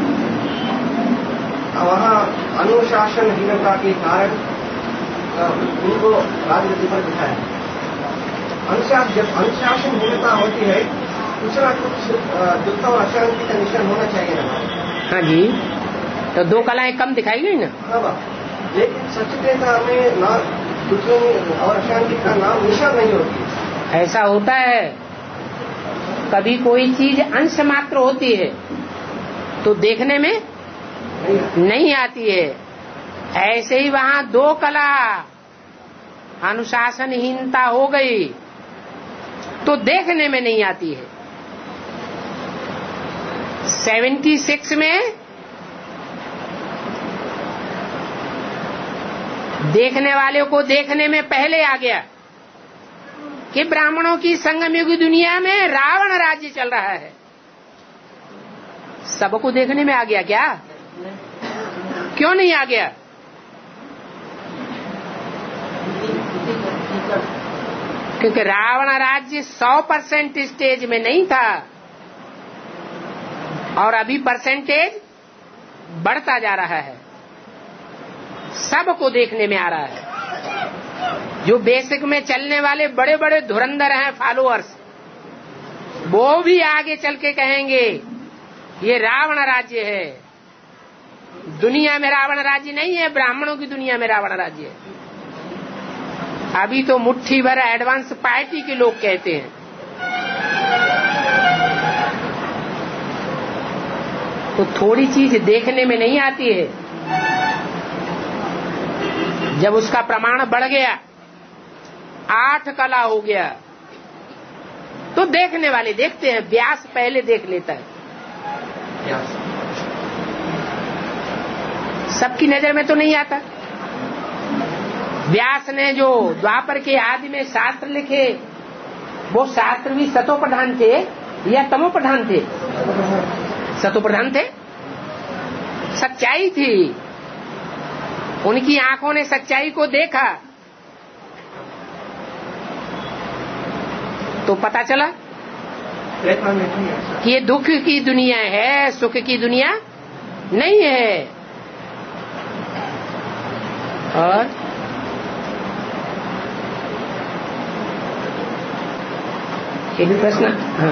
वहाँ अनुशासनहीनता के कारण उनको राजगद्दी पर बिठाया। जब अनुशासनहीनता होती है, कुछ ना कुछ दुख और अशांति का निशान होना चाहिए ना। हाँ जी, तो 2 कलाएं कम दिखाई गई ना। हाँ, लेकिन सचेतता में ना दुख और अशांति का नाम निशान नहीं होती। ऐसा होता है, कभी कोई चीज अंश मात्र होती है तो देखने में नहीं आती है। ऐसे ही वहाँ 2 कला अनुशासनहीनता हो गई तो देखने में नहीं आती है। 76 में देखने वाले को देखने में पहले आ गया कि ब्राह्मणों की संगम युग दुनिया में रावण राज्य चल रहा है। सबको देखने में आ गया क्या? क्यों नहीं आ गया? क्योंकि रावण राज्य 100% स्टेज में नहीं था और अभी परसेंटेज बढ़ता जा रहा है, सबको देखने में आ रहा है। जो बेसिक में चलने वाले बड़े बड़े धुरंधर हैं फॉलोअर्स, वो भी आगे चल के कहेंगे ये रावण राज्य है। दुनिया में रावण राज्य नहीं है, ब्राह्मणों की दुनिया में रावण राज्य है। अभी तो मुट्ठी भर एडवांस पार्टी के लोग कहते हैं। तो थोड़ी चीज देखने में नहीं आती है, जब उसका प्रमाण बढ़ गया, 8 कला हो गया, तो देखने वाले देखते हैं। व्यास पहले देख लेता है, सबकी नजर में तो नहीं आता। व्यास ने जो द्वापर के आदि में शास्त्र लिखे, वो शास्त्र भी सतो प्रधान थे या तमो प्रधान थे? सतो प्रधान थे। सच्चाई थी, उनकी आंखों ने सच्चाई को देखा तो पता चला कि ये दुख की दुनिया है, सुख की दुनिया नहीं है। और ये भी प्रश्न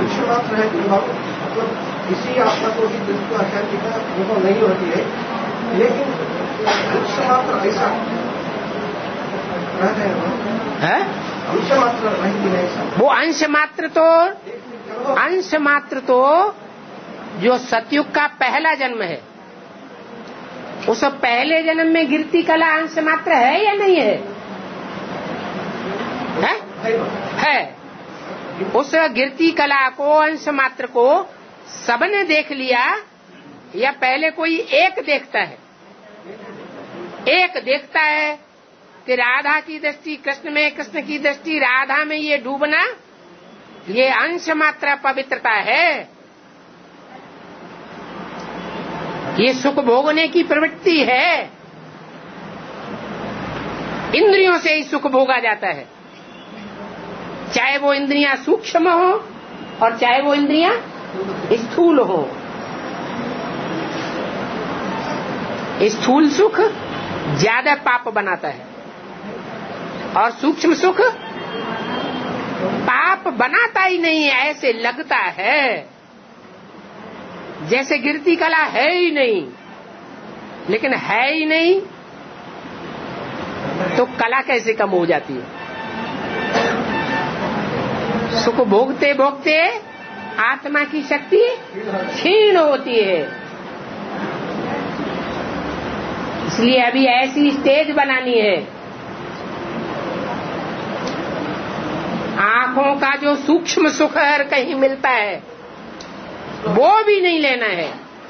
मतलब किसी आत्मा को भी दुख को अशांति का अनुभव नहीं होती है, लेकिन अंश मात्र ऐसा रहते हैं, अंश मात्र रहती है ऐसा। वो अंश मात्र तो जो सतयुग का पहला जन्म है, उस पहले जन्म में गिरती कला अंश मात्र है या नहीं है? है। उस गिरती कला को, अंश मात्र को सबने देख लिया या पहले कोई एक देखता है? एक देखता है कि राधा की दृष्टि कृष्ण में, कृष्ण की दृष्टि राधा में, ये डूबना ये अंश मात्र पवित्रता है। ये सुख भोगने की प्रवृत्ति है। इंद्रियों से ही सुख भोगा जाता है, चाहे वो इंद्रियां सूक्ष्म हो और चाहे वो इंद्रियां स्थूल हो। स्थूल सुख ज्यादा पाप बनाता है और सूक्ष्म सुख पाप बनाता ही नहीं है, ऐसे लगता है जैसे गिरती कला है ही नहीं। लेकिन है ही नहीं तो कला कैसे कम हो जाती है? सुख भोगते भोगते आत्मा की शक्ति क्षीण होती है। इसलिए अभी ऐसी स्टेज बनानी है, आंखों का जो सूक्ष्म सुख कहीं मिलता है वो भी नहीं लेना है।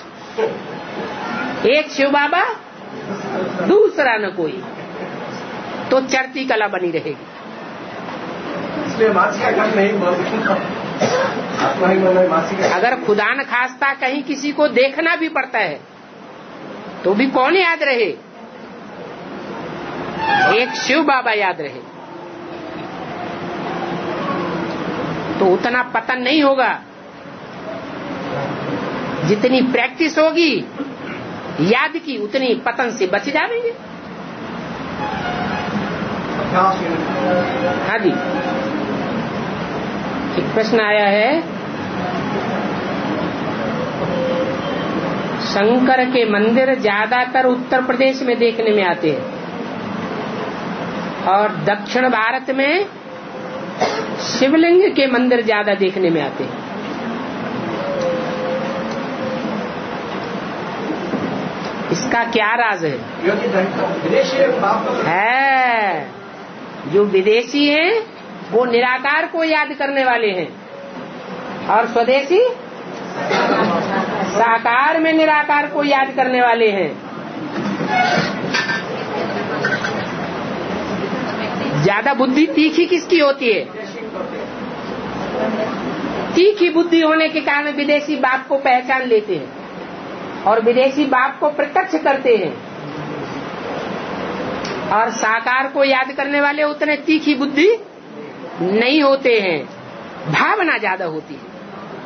एक शिव बाबा दूसरा न कोई, तो चढ़ती कला बनी रहेगी। इसलिए अगर खुदा न खास्ता कहीं किसी को देखना भी पड़ता है तो भी कौन याद रहे? एक शिव बाबा याद रहे, तो उतना पतन नहीं होगा। जितनी प्रैक्टिस होगी याद की, उतनी पतन से बच जाएंगे। हाँ जी, एक प्रश्न आया है, शंकर के मंदिर ज्यादातर उत्तर प्रदेश में देखने में आते हैं और दक्षिण भारत में शिवलिंग के मंदिर ज्यादा देखने में आते हैं। इसका क्या राज है? जो विदेशी हैं वो निराकार को याद करने वाले हैं और स्वदेशी साकार में निराकार को याद करने वाले हैं। ज्यादा बुद्धि तीखी किसकी होती है? तीखी बुद्धि होने के कारण विदेशी बाप को पहचान लेते हैं और विदेशी बाप को प्रत्यक्ष करते हैं, और साकार को याद करने वाले उतने तीखी बुद्धि नहीं होते हैं, भावना ज्यादा होती है।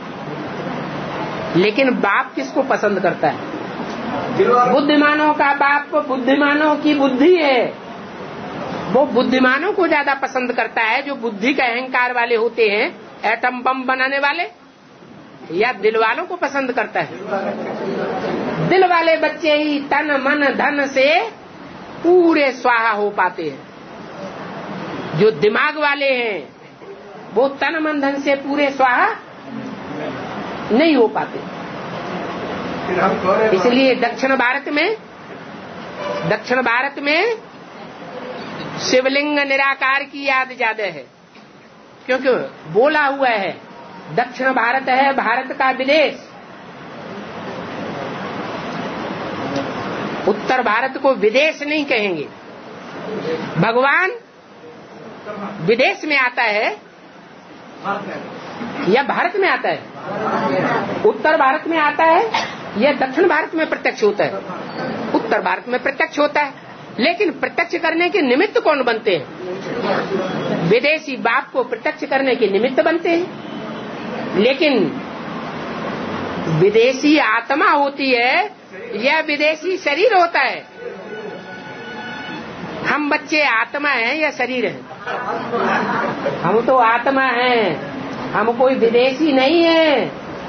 लेकिन बाप किसको पसंद करता है? बुद्धिमानों का बाप बुद्धिमानों की बुद्धि है, वो बुद्धिमानों को ज्यादा पसंद करता है। जो बुद्धि का अहंकार वाले होते हैं, एटम बम बनाने वाले, या दिल वालों को पसंद करता है? दिल वाले बच्चे ही तन मन धन से पूरे स्वाहा हो पाते हैं। जो दिमाग वाले हैं वो तन मन धन से पूरे स्वाहा नहीं हो पाते। इसलिए दक्षिण भारत में शिवलिंग निराकार की याद ज्यादा है, क्योंकि बोला हुआ है दक्षिण भारत है भारत का विदेश। उत्तर भारत को विदेश नहीं कहेंगे। भगवान विदेश में आता है या भारत में आता है? उत्तर भारत में आता है या दक्षिण भारत में प्रत्यक्ष होता है? उत्तर भारत में प्रत्यक्ष होता है। लेकिन प्रत्यक्ष करने के निमित्त कौन बनते हैं? विदेशी बाप को प्रत्यक्ष करने के निमित्त बनते हैं। लेकिन विदेशी आत्मा होती है या विदेशी शरीर होता है? हम बच्चे आत्मा हैं या शरीर हैं? हम तो आत्मा हैं, हम कोई विदेशी नहीं है।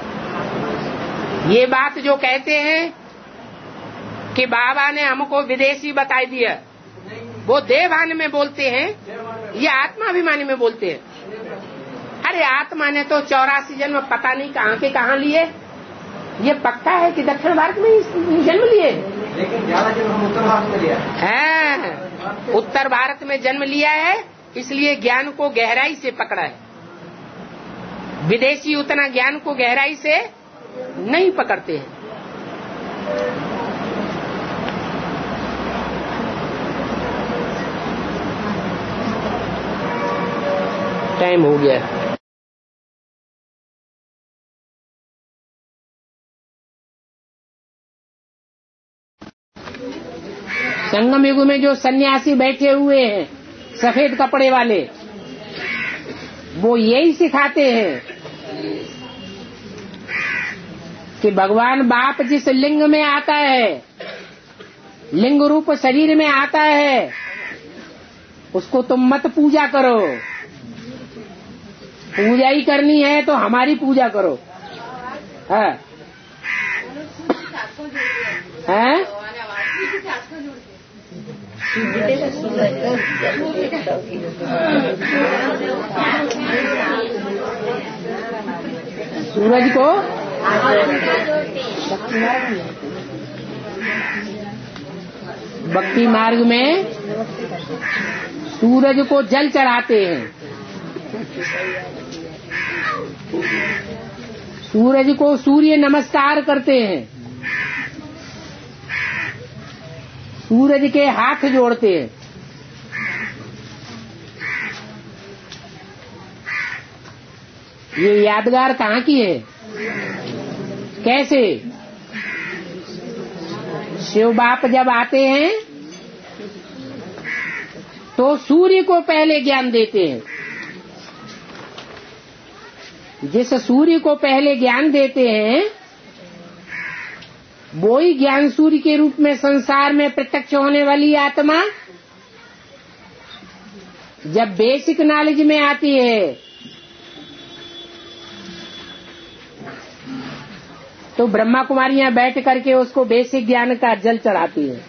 ये बात जो कहते हैं कि बाबा ने हमको विदेशी बता दिया, वो देवान में बोलते हैं या आत्माभिमानी में बोलते हैं। अरे आत्मा ने तो 84 जन्म पता नहीं कहाँ के कहाँ लिए। ये पक्का है कि दक्षिण भारत में ही जन्म लिए, लेकिन ज्यादा जन्म हम उत्तर भारत में लिया है। उत्तर भारत में जन्म लिया है, इसलिए ज्ञान को गहराई से पकड़ा है। विदेशी उतना ज्ञान को गहराई से नहीं पकड़ते हैं। टाइम हो गया। संगम युग में जो सन्यासी बैठे हुए हैं सफेद कपड़े वाले, वो यही सिखाते हैं कि भगवान बाप जिस लिंग में आता है, लिंग रूप शरीर में आता है, उसको तुम मत पूजा करो। पूजा ही करनी है तो हमारी पूजा करो। है? हैं? सूरज को भक्ति मार्ग में सूरज को जल चढ़ाते हैं, सूरज को सूर्य नमस्कार करते हैं, सूरज के हाथ जोड़ते हैं। ये यादगार कहाँ की है? कैसे? शिव बाप जब आते हैं तो सूर्य को पहले ज्ञान देते हैं। जिस सूर्य को पहले ज्ञान देते हैं वो ही ज्ञान सूर्य के रूप में संसार में प्रत्यक्ष होने वाली आत्मा जब बेसिक नॉलेज में आती है तो ब्रह्मा कुमारियां बैठ करके उसको बेसिक ज्ञान का जल चढ़ाती है।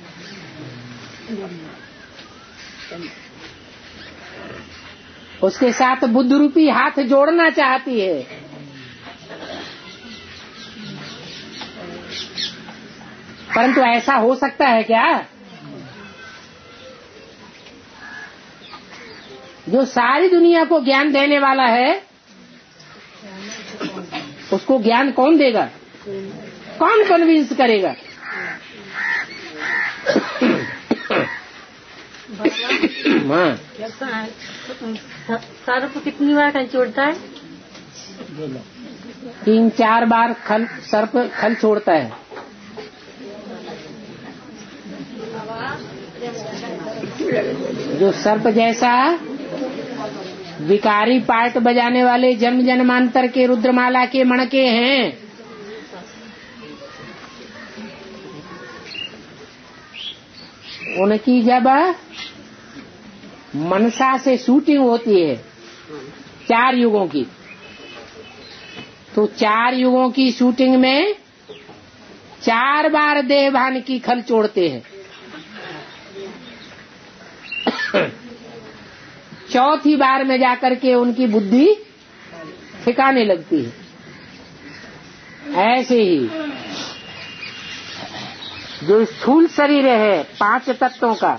उसके साथ बुद्ध रूपी हाथ जोड़ना चाहती है। परंतु ऐसा हो सकता है क्या? जो सारी दुनिया को ज्ञान देने वाला है उसको ज्ञान कौन देगा? कौन कन्विंस करेगा? हाँ, सर्प कितनी बार खल छोड़ता है? 3-4 बार सर्प खल छोड़ता है। जो सर्प जैसा विकारी पार्ट बजाने वाले जन्म जन्मांतर के रुद्रमाला के मणके हैं, उनकी जब मनसा से शूटिंग होती है 4 युगों की, तो 4 युगों की शूटिंग में 4 बार देहभान की खल छोड़ते हैं। चौथी बार में जाकर के उनकी बुद्धि ठिकाने लगती है। ऐसे ही जो स्थूल शरीर है 5 तत्वों का,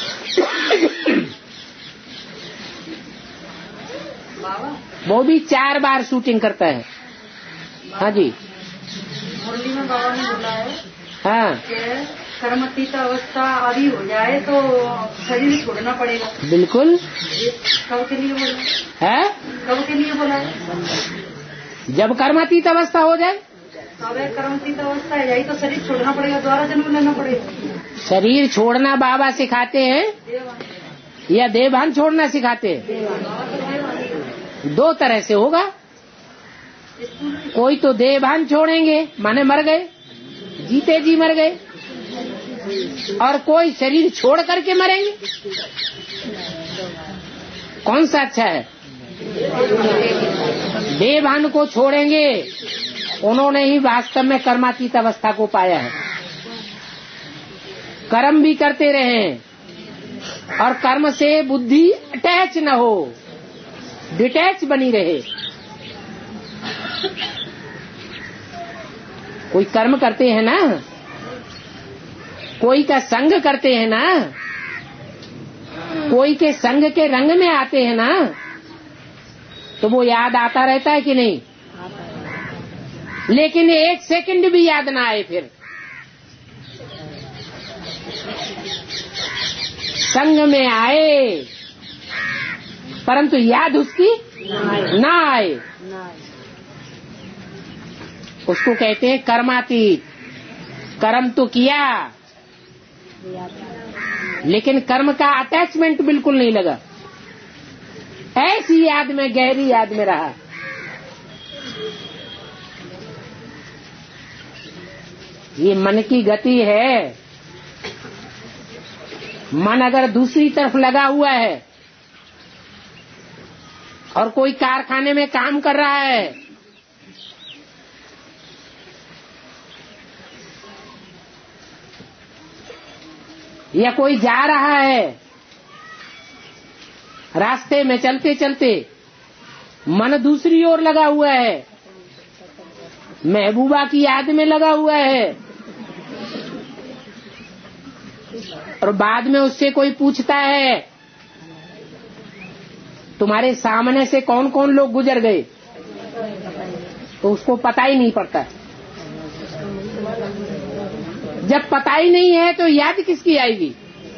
वो भी 4 बार शूटिंग करता है। हाँ जी, मुरली में बाबा ने बोला है हाँ, कर्मतीत अवस्था आदि हो जाए तो शरीर छोड़ना पड़ेगा। बिल्कुल। कब के लिए बोला है? कब के लिए बोला है? जब कर्मातीत अवस्था हो जाए। अगर कर्मतीत अवस्था आ जाए तो शरीर छोड़ना पड़ेगा, दोबारा जन्म लेना पड़ेगा। शरीर छोड़ना बाबा सिखाते हैं या देहभान छोड़ना सिखाते हैं? 2 तरह से होगा। कोई तो देहभान छोड़ेंगे माने मर गए, जीते जी मर गए, और कोई शरीर छोड़ करके मरेंगे। कौन सा अच्छा है? देहभान को छोड़ेंगे, उन्होंने ही वास्तव में कर्मातीत अवस्था को पाया है। कर्म भी करते रहें और कर्म से बुद्धि अटैच न हो, डिटैच बनी रहे। कोई कर्म करते हैं ना, कोई का संग करते हैं ना, कोई के संग के रंग में आते हैं ना, तो वो याद आता रहता है कि नहीं? लेकिन 1 सेकंड भी याद ना आए, फिर संग में आए परंतु याद उसकी ना आए, उसको कहते हैं कर्मातीत। कर्म तो किया लेकिन कर्म का अटैचमेंट बिल्कुल नहीं लगा, ऐसी याद में, गहरी याद में रहा। ये मन की गति है। मन अगर दूसरी तरफ लगा हुआ है और कोई कारखाने में काम कर रहा है, या कोई जा रहा है रास्ते में चलते चलते, मन दूसरी ओर लगा हुआ है, महबूबा की याद में लगा हुआ है, और बाद में उससे कोई पूछता है तुम्हारे सामने से कौन कौन लोग गुजर गए, तो उसको पता ही नहीं पड़ता। जब पता ही नहीं है तो याद किसकी आएगी?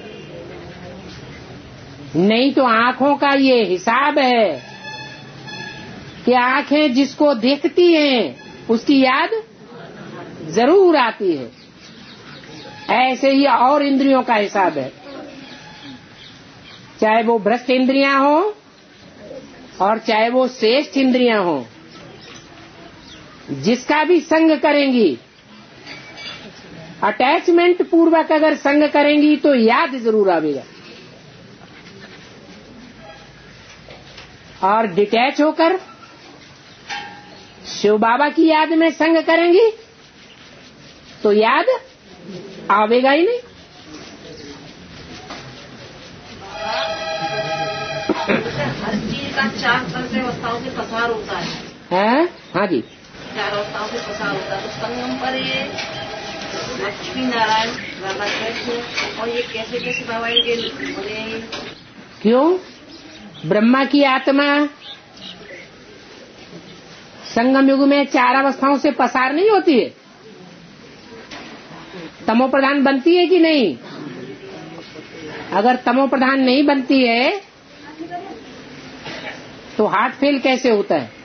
नहीं तो आंखों का ये हिसाब है कि आंखें जिसको देखती हैं उसकी याद जरूर आती है। ऐसे ही और इंद्रियों का हिसाब है, चाहे वो भ्रष्ट इंद्रियां हो और चाहे वो श्रेष्ठ इंद्रियां हो, जिसका भी संग करेंगी, अटैचमेंट पूर्वक अगर संग करेंगी तो याद जरूर आवेगा, और डिटैच होकर शिव बाबा की याद में संग करेंगी तो याद आवेगा ही नहीं। हर चीज का 4 अवस्थाओं से पसार होता है। हाँ जी, 4 अवस्थाओं से पसार होता है। तो संगम पर ये लक्ष्मी नारायण, राधा कृष्ण, और ये कैसे कैसे बाबा इनके बने? क्यों? ब्रह्मा की आत्मा संगम युग में 4 अवस्थाओं से पसार नहीं होती है, तमो प्रधान बनती है कि नहीं? अगर तमो प्रधान नहीं बनती है तो हार्ट फेल कैसे होता है?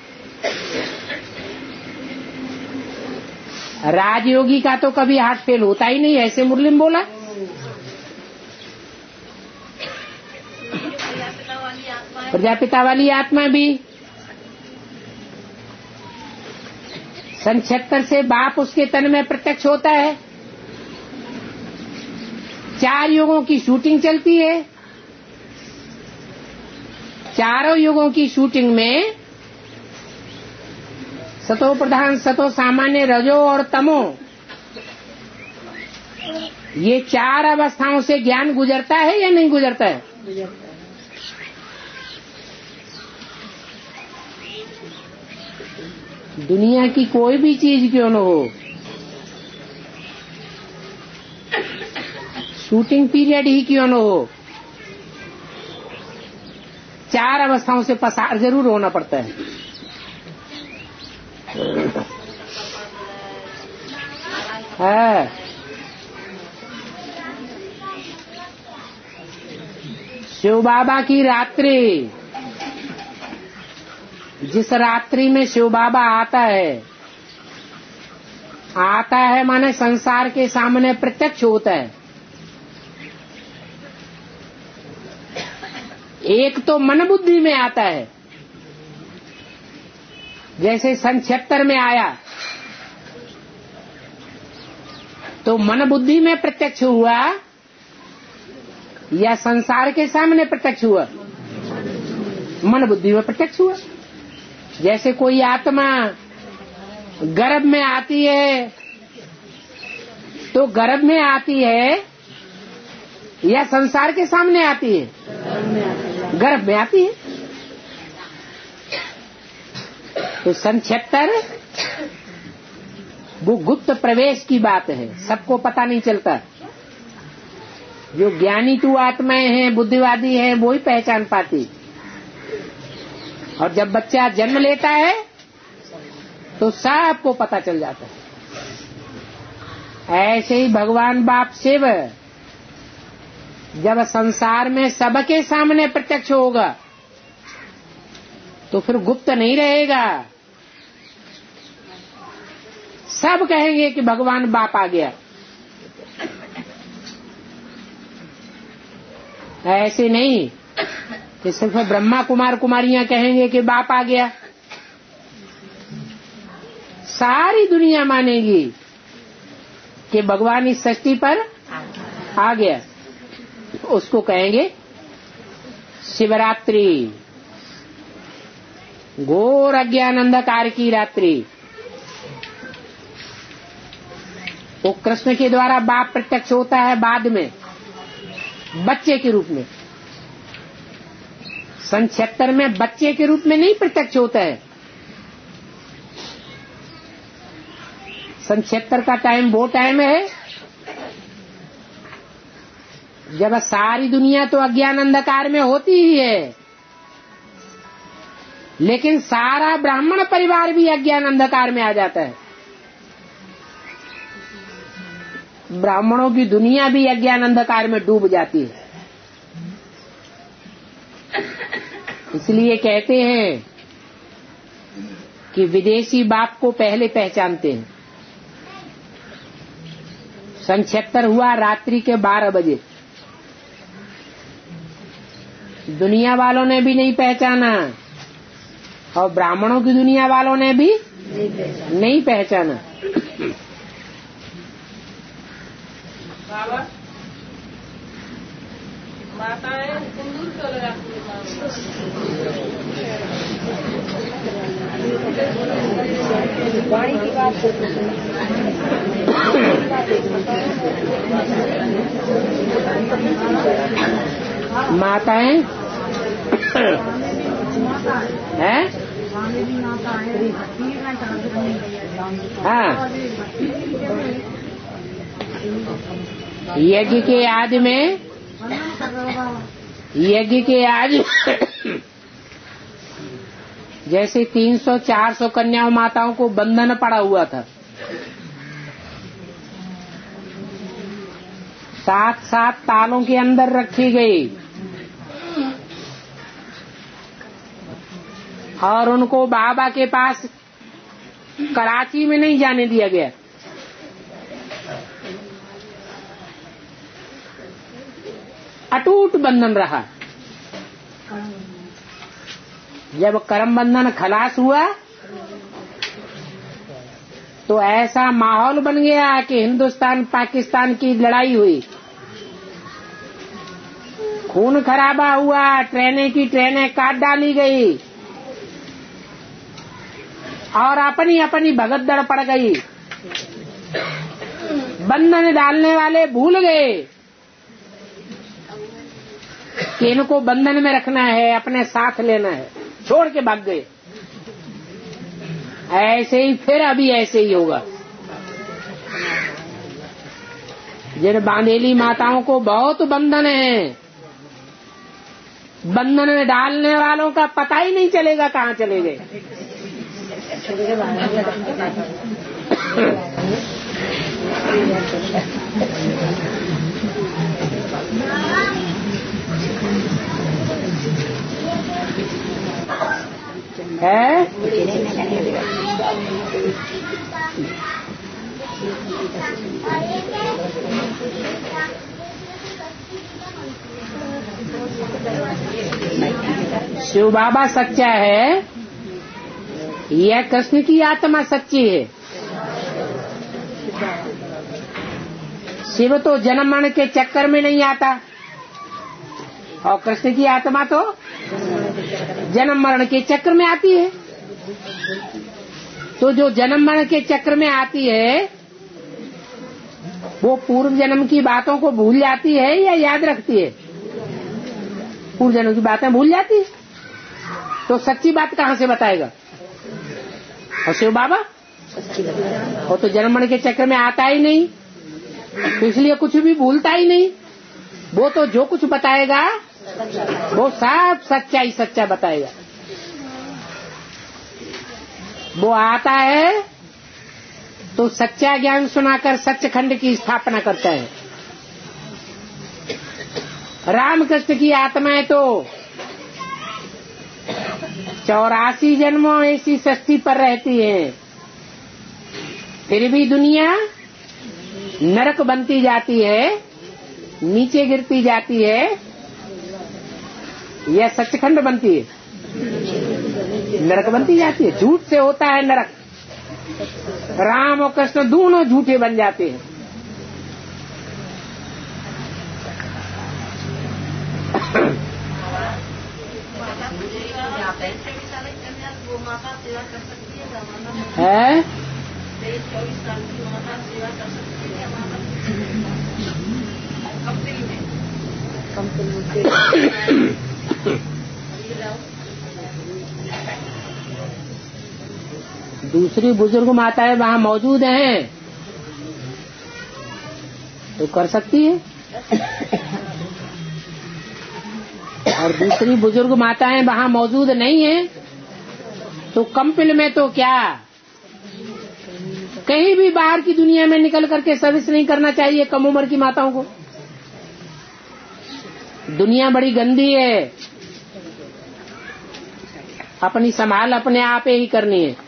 राजयोगी का तो कभी हार्ट फेल होता ही नहीं, ऐसे मुरली में बोला। प्रजापिता वाली आत्मा भी सन 76 से बाप उसके तन में प्रत्यक्ष होता है। 4 युगों की शूटिंग चलती है, चारों युगों की शूटिंग में सतो प्रधान, सतो सामान्य, रजो और तमो, ये 4 अवस्थाओं से ज्ञान गुजरता है या नहीं गुजरता है? दुनिया की कोई भी चीज क्यों न हो, शूटिंग पीरियड ही क्यों न हो, 4 अवस्थाओं से पसार जरूर होना पड़ता है। शिव बाबा की रात्रि, जिस रात्रि में शिव बाबा आता है माने संसार के सामने प्रत्यक्ष होता है। एक तो मन बुद्धि में आता है, जैसे सन 76 में आया तो मन बुद्धि में प्रत्यक्ष हुआ या संसार के सामने प्रत्यक्ष हुआ? मन बुद्धि में प्रत्यक्ष हुआ। जैसे कोई आत्मा गर्भ में आती है तो गर्भ में आती है या संसार के सामने आती है? गर्भ में आती है। तो सन 76 वो गुप्त प्रवेश की बात है, सबको पता नहीं चलता। जो ज्ञानी तू आत्माएं हैं, बुद्धिवादी हैं, वो ही पहचान पाती। और जब बच्चा जन्म लेता है तो सबको पता चल जाता है। ऐसे ही भगवान बाप शिव जब संसार में सबके सामने प्रत्यक्ष होगा तो फिर गुप्त नहीं रहेगा, सब कहेंगे कि भगवान बाप आ गया। ऐसे नहीं कि सिर्फ ब्रह्मा कुमार कुमारियां कहेंगे कि बाप आ गया। सारी दुनिया मानेगी कि भगवान इस सृष्टि पर आ गया। उसको कहेंगे शिवरात्रि, घोर अज्ञान अंधकार की रात्रि। वो कृष्ण के द्वारा बाप प्रत्यक्ष होता है बाद में बच्चे के रूप में। सन 76 में बच्चे के रूप में नहीं प्रत्यक्ष होता है। सन 76 का टाइम वो टाइम है जब सारी दुनिया तो अज्ञान अंधकार में होती ही है, लेकिन सारा ब्राह्मण परिवार भी अज्ञान अंधकार में आ जाता है। ब्राह्मणों की दुनिया भी अज्ञान अंधकार में डूब जाती है। इसलिए कहते हैं कि विदेशी बाप को पहले पहचानते हैं। सन 76 हुआ रात्रि के 12 बजे। दुनिया वालों ने भी नहीं पहचाना और ब्राह्मणों की दुनिया वालों ने भी नहीं पहचाना। बाबा माताएं सिंदूर क्यों लगाती वाणी की बात माताएं हैं? हाँ, यज्ञ के आदि में जैसे 300-400 कन्याओं माताओं को बंधन पड़ा हुआ था। 7-7 तालों के अंदर रखी गई और उनको बाबा के पास कराची में नहीं जाने दिया गया। अटूट बंधन रहा। जब कर्म बंधन खलास हुआ तो ऐसा माहौल बन गया कि हिंदुस्तान पाकिस्तान की लड़ाई हुई, खून खराबा हुआ, ट्रेनें की ट्रेनें काट डाली गई और अपनी अपनी भगदड़ पड़ गई। बंधन डालने वाले भूल गए कि इनको बंधन में रखना है, अपने साथ लेना है, छोड़ के भाग गए। ऐसे ही फिर अभी ऐसे ही होगा। जिन बांधेली माताओं को बहुत बंधन है, बंधन में डालने वालों का पता ही नहीं चलेगा कहाँ चले गए। है शिव बाबा सच्चा है या कृष्ण की आत्मा सच्ची है? शिव तो जन्म मरण के चक्कर में नहीं आता और कृष्ण की आत्मा तो जन्म मरण के चक्र में आती है। तो जो जन्म मरण के चक्र में आती है वो पूर्व जन्म की बातों को भूल जाती है या याद रखती है? पूर्व जन्म की बातें भूल जाती है। तो सच्ची बात कहाँ से बताएगा? और शिव बाबा वो तो जन्म मरण के चक्र में आता ही नहीं, तो इसलिए कुछ भी भूलता ही नहीं। वो तो जो कुछ बताएगा वो सब सच्चा ही सच्चा बताएगा। वो आता है तो सच्चा ज्ञान सुनाकर सच्चखंड की स्थापना करता है। रामकृष्ण की आत्माएं तो 84 जन्मों ऐसी सृष्टि पर रहती है, फिर भी दुनिया नरक बनती जाती है, नीचे गिरती जाती है या सचखंड बनती है? नरक बनती जाती है। झूठ से होता है नरक। राम और कृष्ण दोनों झूठे बन जाते हैं। वो माता सेवा कर सकती है? है 24 साल की माता सेवा कर सकती है माता दूसरी बुजुर्ग माताएं वहाँ मौजूद हैं तो कर सकती है, और दूसरी बुजुर्ग माताएं वहाँ मौजूद नहीं हैं तो कंपिल में तो क्या, कहीं भी बाहर की दुनिया में निकल करके सर्विस नहीं करना चाहिए कम उम्र की माताओं को। दुनिया बड़ी गंदी है, अपनी संभाल अपने आप ही करनी है।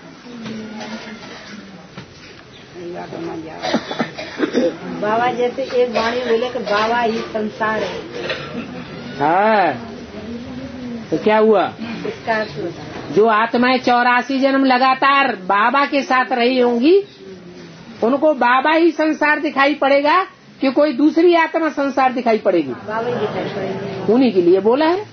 बाबा जैसे एक वाणी बोले कि बाबा ही संसार है। हाँ, तो क्या हुआ? इसका जो आत्माएं 84 जन्म लगातार बाबा के साथ रही होंगी उनको बाबा ही संसार दिखाई पड़ेगा कि कोई दूसरी आत्मा संसार दिखाई पड़ेगी? बाबा ही दिखाई पड़ेगी। उन्हीं के लिए बोला है।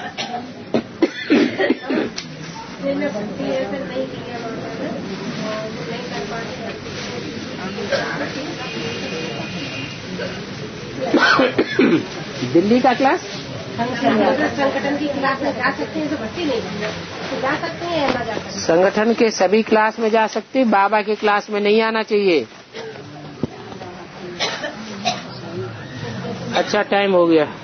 दिल्ली का क्लास संगठन की क्लास में जा सकते हैं तो भर्ती नहीं जा सकते हैं या ना जा सकते? संगठन के सभी क्लास में जा सकते, बाबा के क्लास में नहीं आना चाहिए। अच्छा टाइम हो गया।